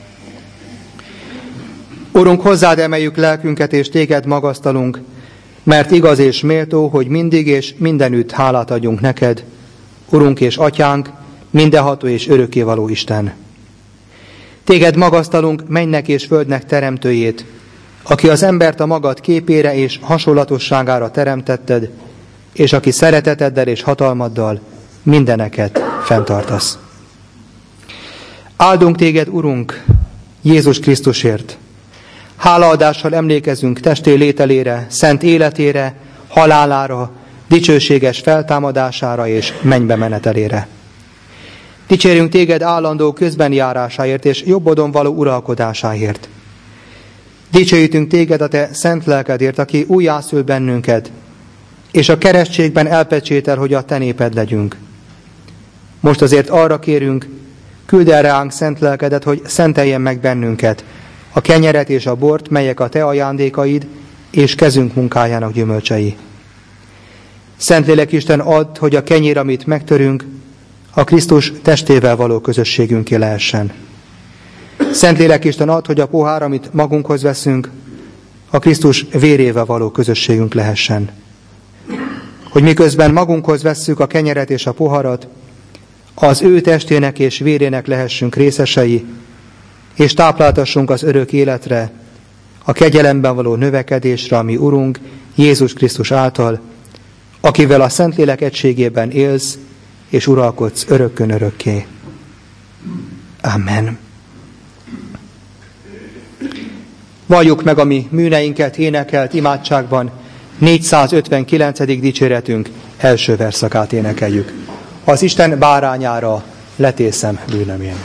Urunk, hozzád emeljük lelkünket, és téged magasztalunk, mert igaz és méltó, hogy mindig és mindenütt hálát adjunk neked, Urunk és Atyánk, mindenható és örökkévaló Isten. Téged magasztalunk, mennynek és földnek teremtőjét, aki az embert a magad képére és hasonlatosságára teremtetted, és aki szereteteddel és hatalmaddal mindeneket fenntartasz. Áldunk téged, Urunk, Jézus Krisztusért. Hálaadással emlékezünk testé lételére, szent életére, halálára, dicsőséges feltámadására és mennybe menetelére. Dicsérjünk téged állandó közbenjárásáért és jobbodon való uralkodásáért. Dicsőítünk téged a te szent lelkedért, aki újjászül bennünket, és a keresztségben elpecsétel, hogy a te néped legyünk. Most azért arra kérünk, küld el ránk szent lelkedet, hogy szenteljen meg bennünket, a kenyeret és a bort, melyek a te ajándékaid, és kezünk munkájának gyümölcsei. Szentlélek Isten, add, hogy a kenyér, amit megtörünk, a Krisztus testével való közösségünké lehessen. Szentlélek Isten, add, hogy a pohár, amit magunkhoz veszünk, a Krisztus vérével való közösségünk lehessen. Hogy miközben magunkhoz vesszük a kenyeret és a poharat, az ő testének és vérének lehessünk részesei, és tápláltassunk az örök életre, a kegyelemben való növekedésre, ami Urunk Jézus Krisztus által, akivel a Szentlélek egységében élsz, és uralkodsz örökkön örökké. Amen. Valljuk meg a mi bűneinket énekelt imádságban, 459. dicséretünk első verszakát énekeljük. Az Isten bárányára letészem bűnöm én.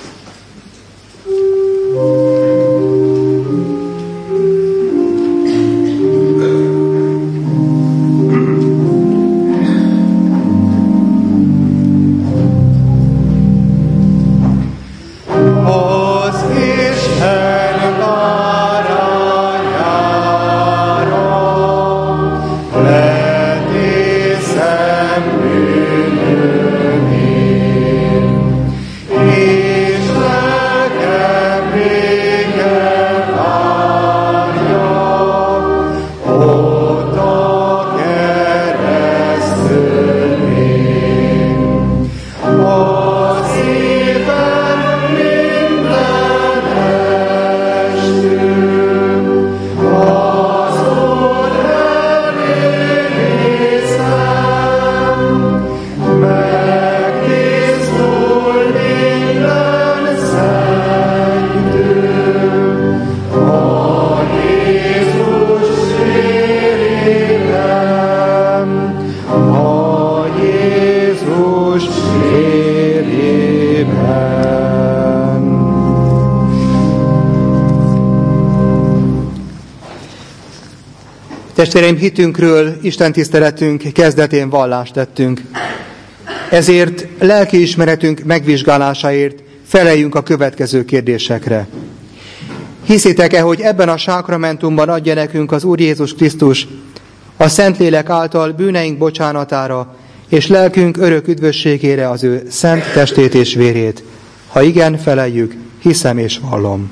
Testvéreim, hitünkről, istentiszteletünk kezdetén vallást tettünk. Ezért lelkiismeretünk megvizsgálásáért feleljünk a következő kérdésekre. Hiszitek-e, hogy ebben a sákramentumban adja nekünk az Úr Jézus Krisztus a Szentlélek által bűneink bocsánatára és lelkünk örök üdvösségére az ő szent testét és vérét? Ha igen, feleljük, hiszem és vallom.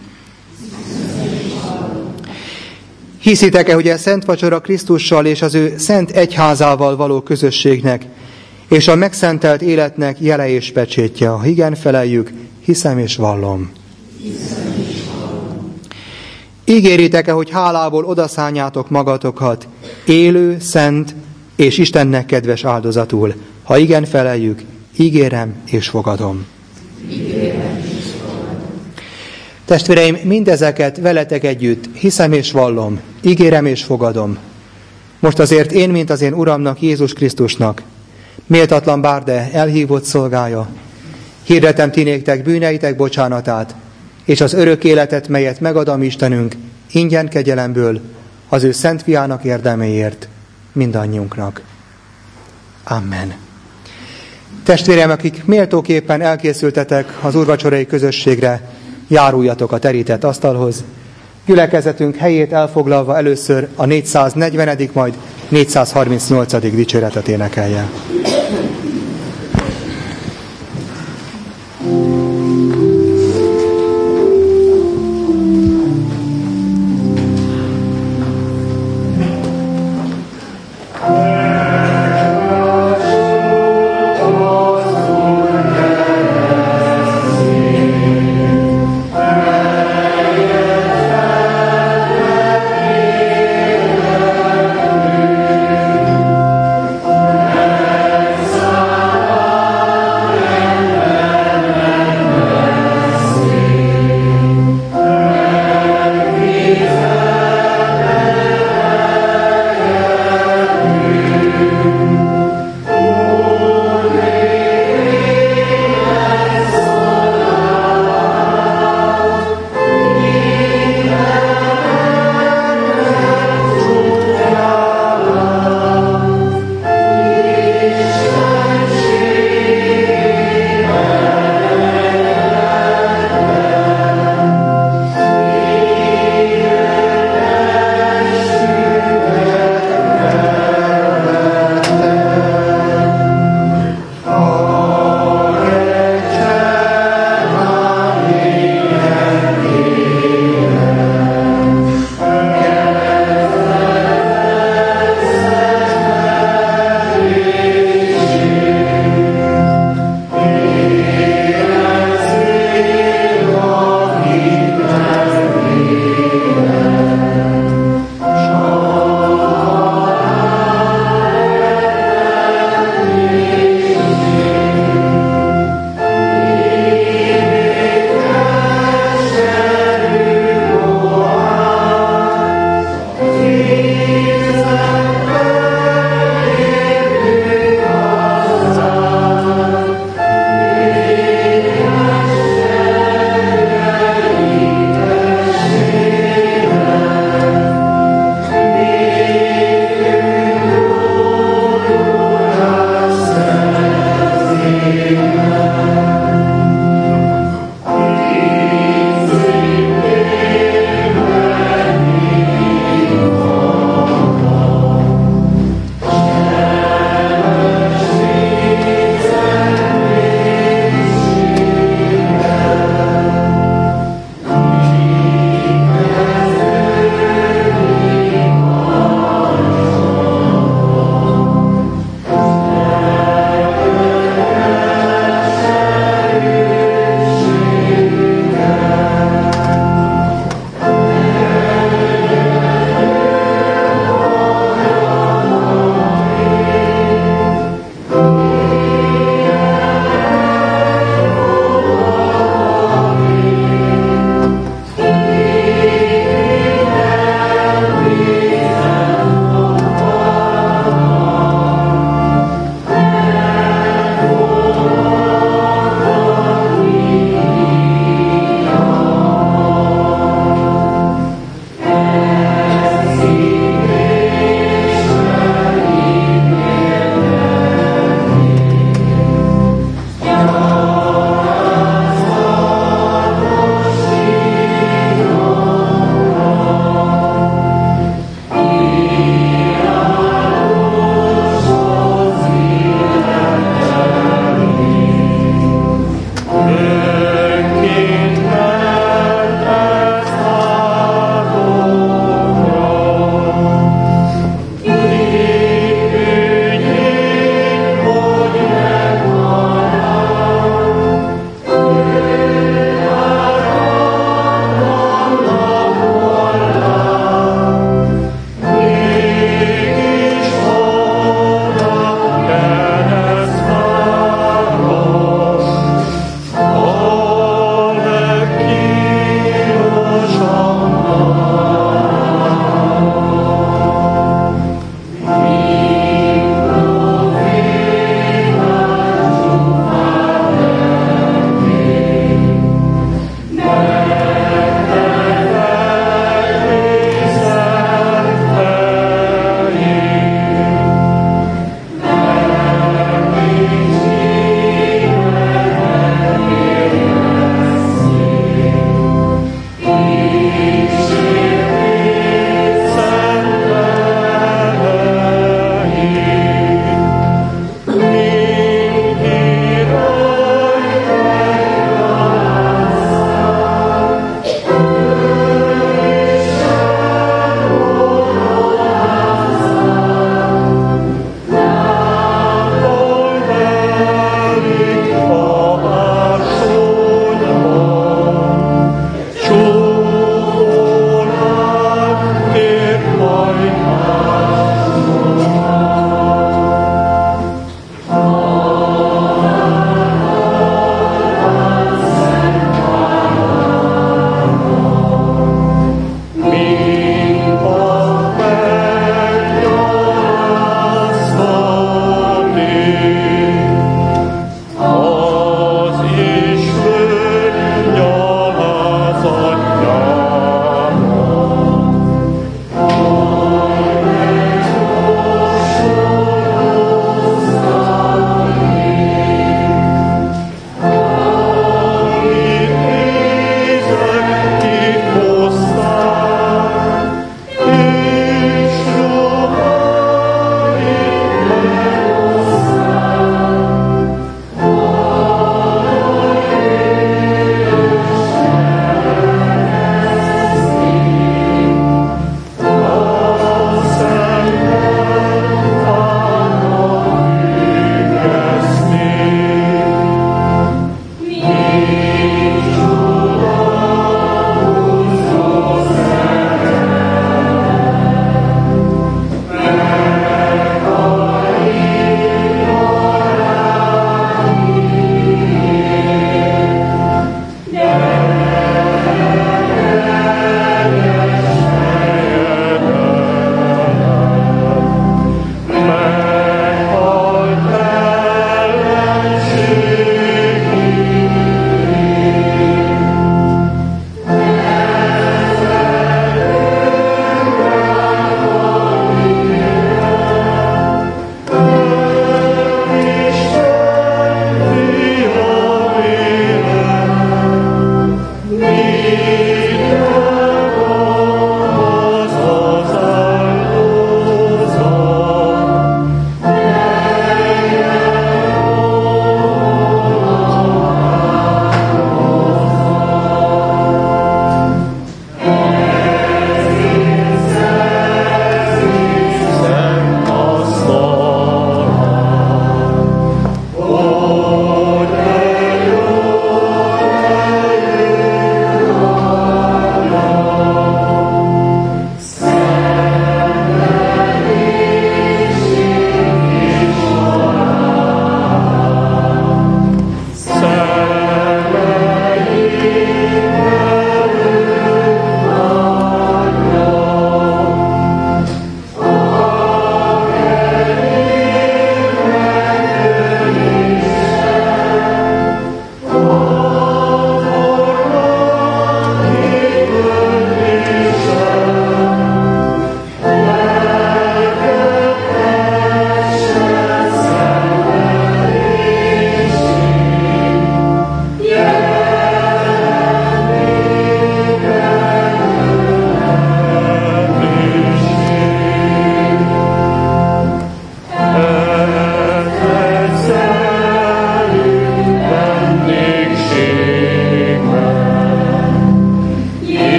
Hiszitek-e, hogy a Szent Vacsora Krisztussal és az ő szent egyházával való közösségnek és a megszentelt életnek jele és pecsétje? Ha igen, feleljük, hiszem és vallom. Ígéritek-e, hogy hálából odaszánjátok magatokat élő, szent és Istennek kedves áldozatul? Ha igen, feleljük, ígérem és fogadom. Testvéreim, mindezeket veletek együtt hiszem és vallom, ígérem és fogadom. Most azért én, mint az én Uramnak, Jézus Krisztusnak, méltatlan bár, de elhívott szolgája, hirdetem ti néktek bűneitek bocsánatát, és az örök életet, melyet megad a mi Istenünk, ingyen kegyelemből, az ő szent fiának érdeméért, mindannyiunknak. Amen. Testvérem, akik méltóképpen elkészültetek az úrvacsorai közösségre, járuljatok a terített asztalhoz. Gyülekezetünk helyét elfoglalva először a 440., majd 438. dicséretet énekelje.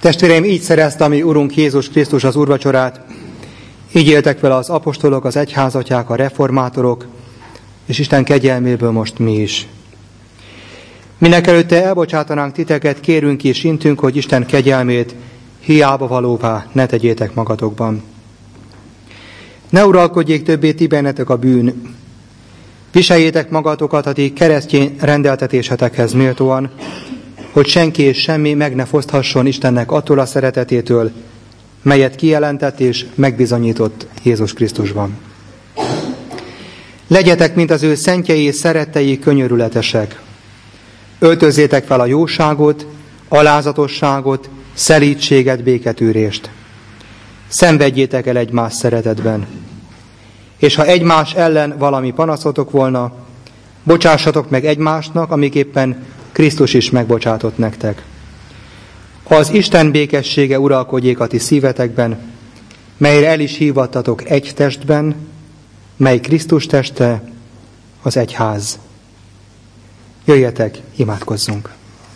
Testvéreim, így szerezte a mi Urunk Jézus Krisztus az úrvacsorát, így éltek vele az apostolok, az egyházatják, a reformátorok, és Isten kegyelméből most mi is. Mindenekelőtte elbocsátanánk titeket, kérünk és intünk, hogy Isten kegyelmét hiába valóvá ne tegyétek magatokban. Ne uralkodjék többé ti bennetek a bűn. Viseljétek magatokat a ti keresztény rendeltetésetekhez méltóan, hogy senki és semmi meg ne foszthasson Istennek attól a szeretetétől, melyet kijelentett és megbizonyított Jézus Krisztusban. Legyetek, mint az ő szentjei és szerettei, könyörületesek. Öltözzétek fel a jóságot, alázatosságot, szelídséget, béketűrést. Szenvedjétek el egymás szeretetben. És ha egymás ellen valami panaszotok volna, bocsássatok meg egymásnak, amiképpen Krisztus is megbocsátott nektek. Az Isten békessége uralkodjék a ti szívetekben, melyre el is hívattatok egy testben, mely Krisztus teste, az egyház. Jöjjetek, imádkozzunk!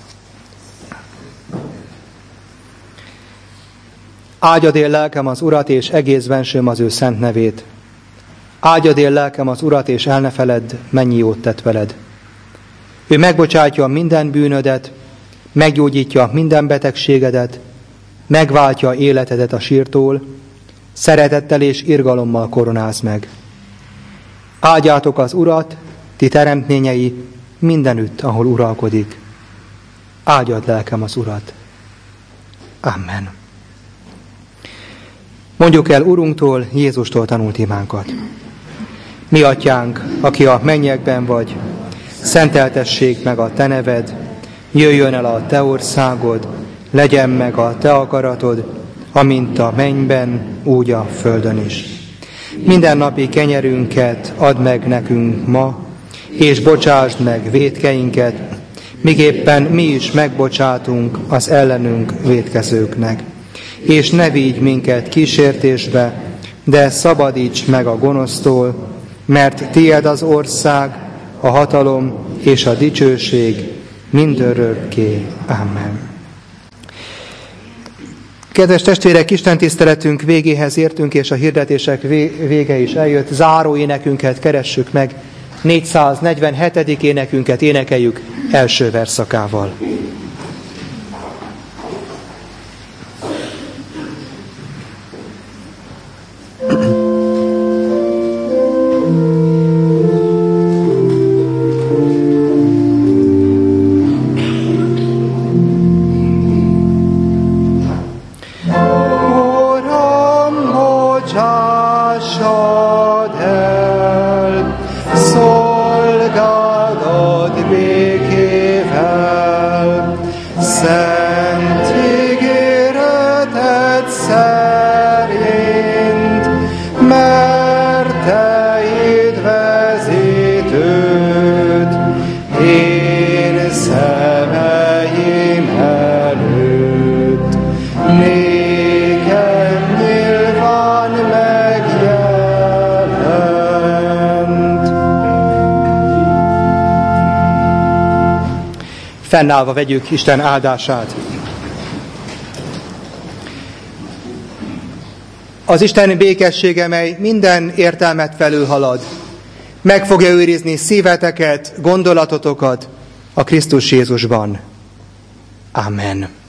Áldjad él lelkem az Urat, és egész bensőm az ő szent nevét. Áldjad él lelkem az Urat, és el ne feledd, mennyi jót tett veled. Ő megbocsátja minden bűnödet, meggyógyítja minden betegségedet, megváltja életedet a sírtól, szeretettel és irgalommal koronáz meg. Áldjátok az Urat, ti teremtményei, mindenütt, ahol uralkodik. Áldjad lelkem az Urat. Amen. Mondjuk el Urunktól, Jézustól tanult imánkat. Mi atyánk, aki a mennyekben vagy, szenteltessék meg a te neved, jöjjön el a te országod, legyen meg a te akaratod, amint a mennyben, úgy a földön is. Mindennapi kenyerünket add meg nekünk ma, és bocsásd meg vétkeinket, miképpen mi is megbocsátunk az ellenünk vétkezőknek. És ne vigy minket kísértésbe, de szabadíts meg a gonosztól, mert tied az ország, a hatalom és a dicsőség mindörökké. Amen. Kedves testvérek, Isten tiszteletünk végéhez értünk, és a hirdetések vége is eljött. Záró énekünket keressük meg. 447. énekünket énekeljük első verszakával. Fennállva vegyük Isten áldását. Az Isten békessége, mely minden értelmet felülhalad, meg fogja őrizni szíveteket, gondolatotokat a Krisztus Jézusban. Amen.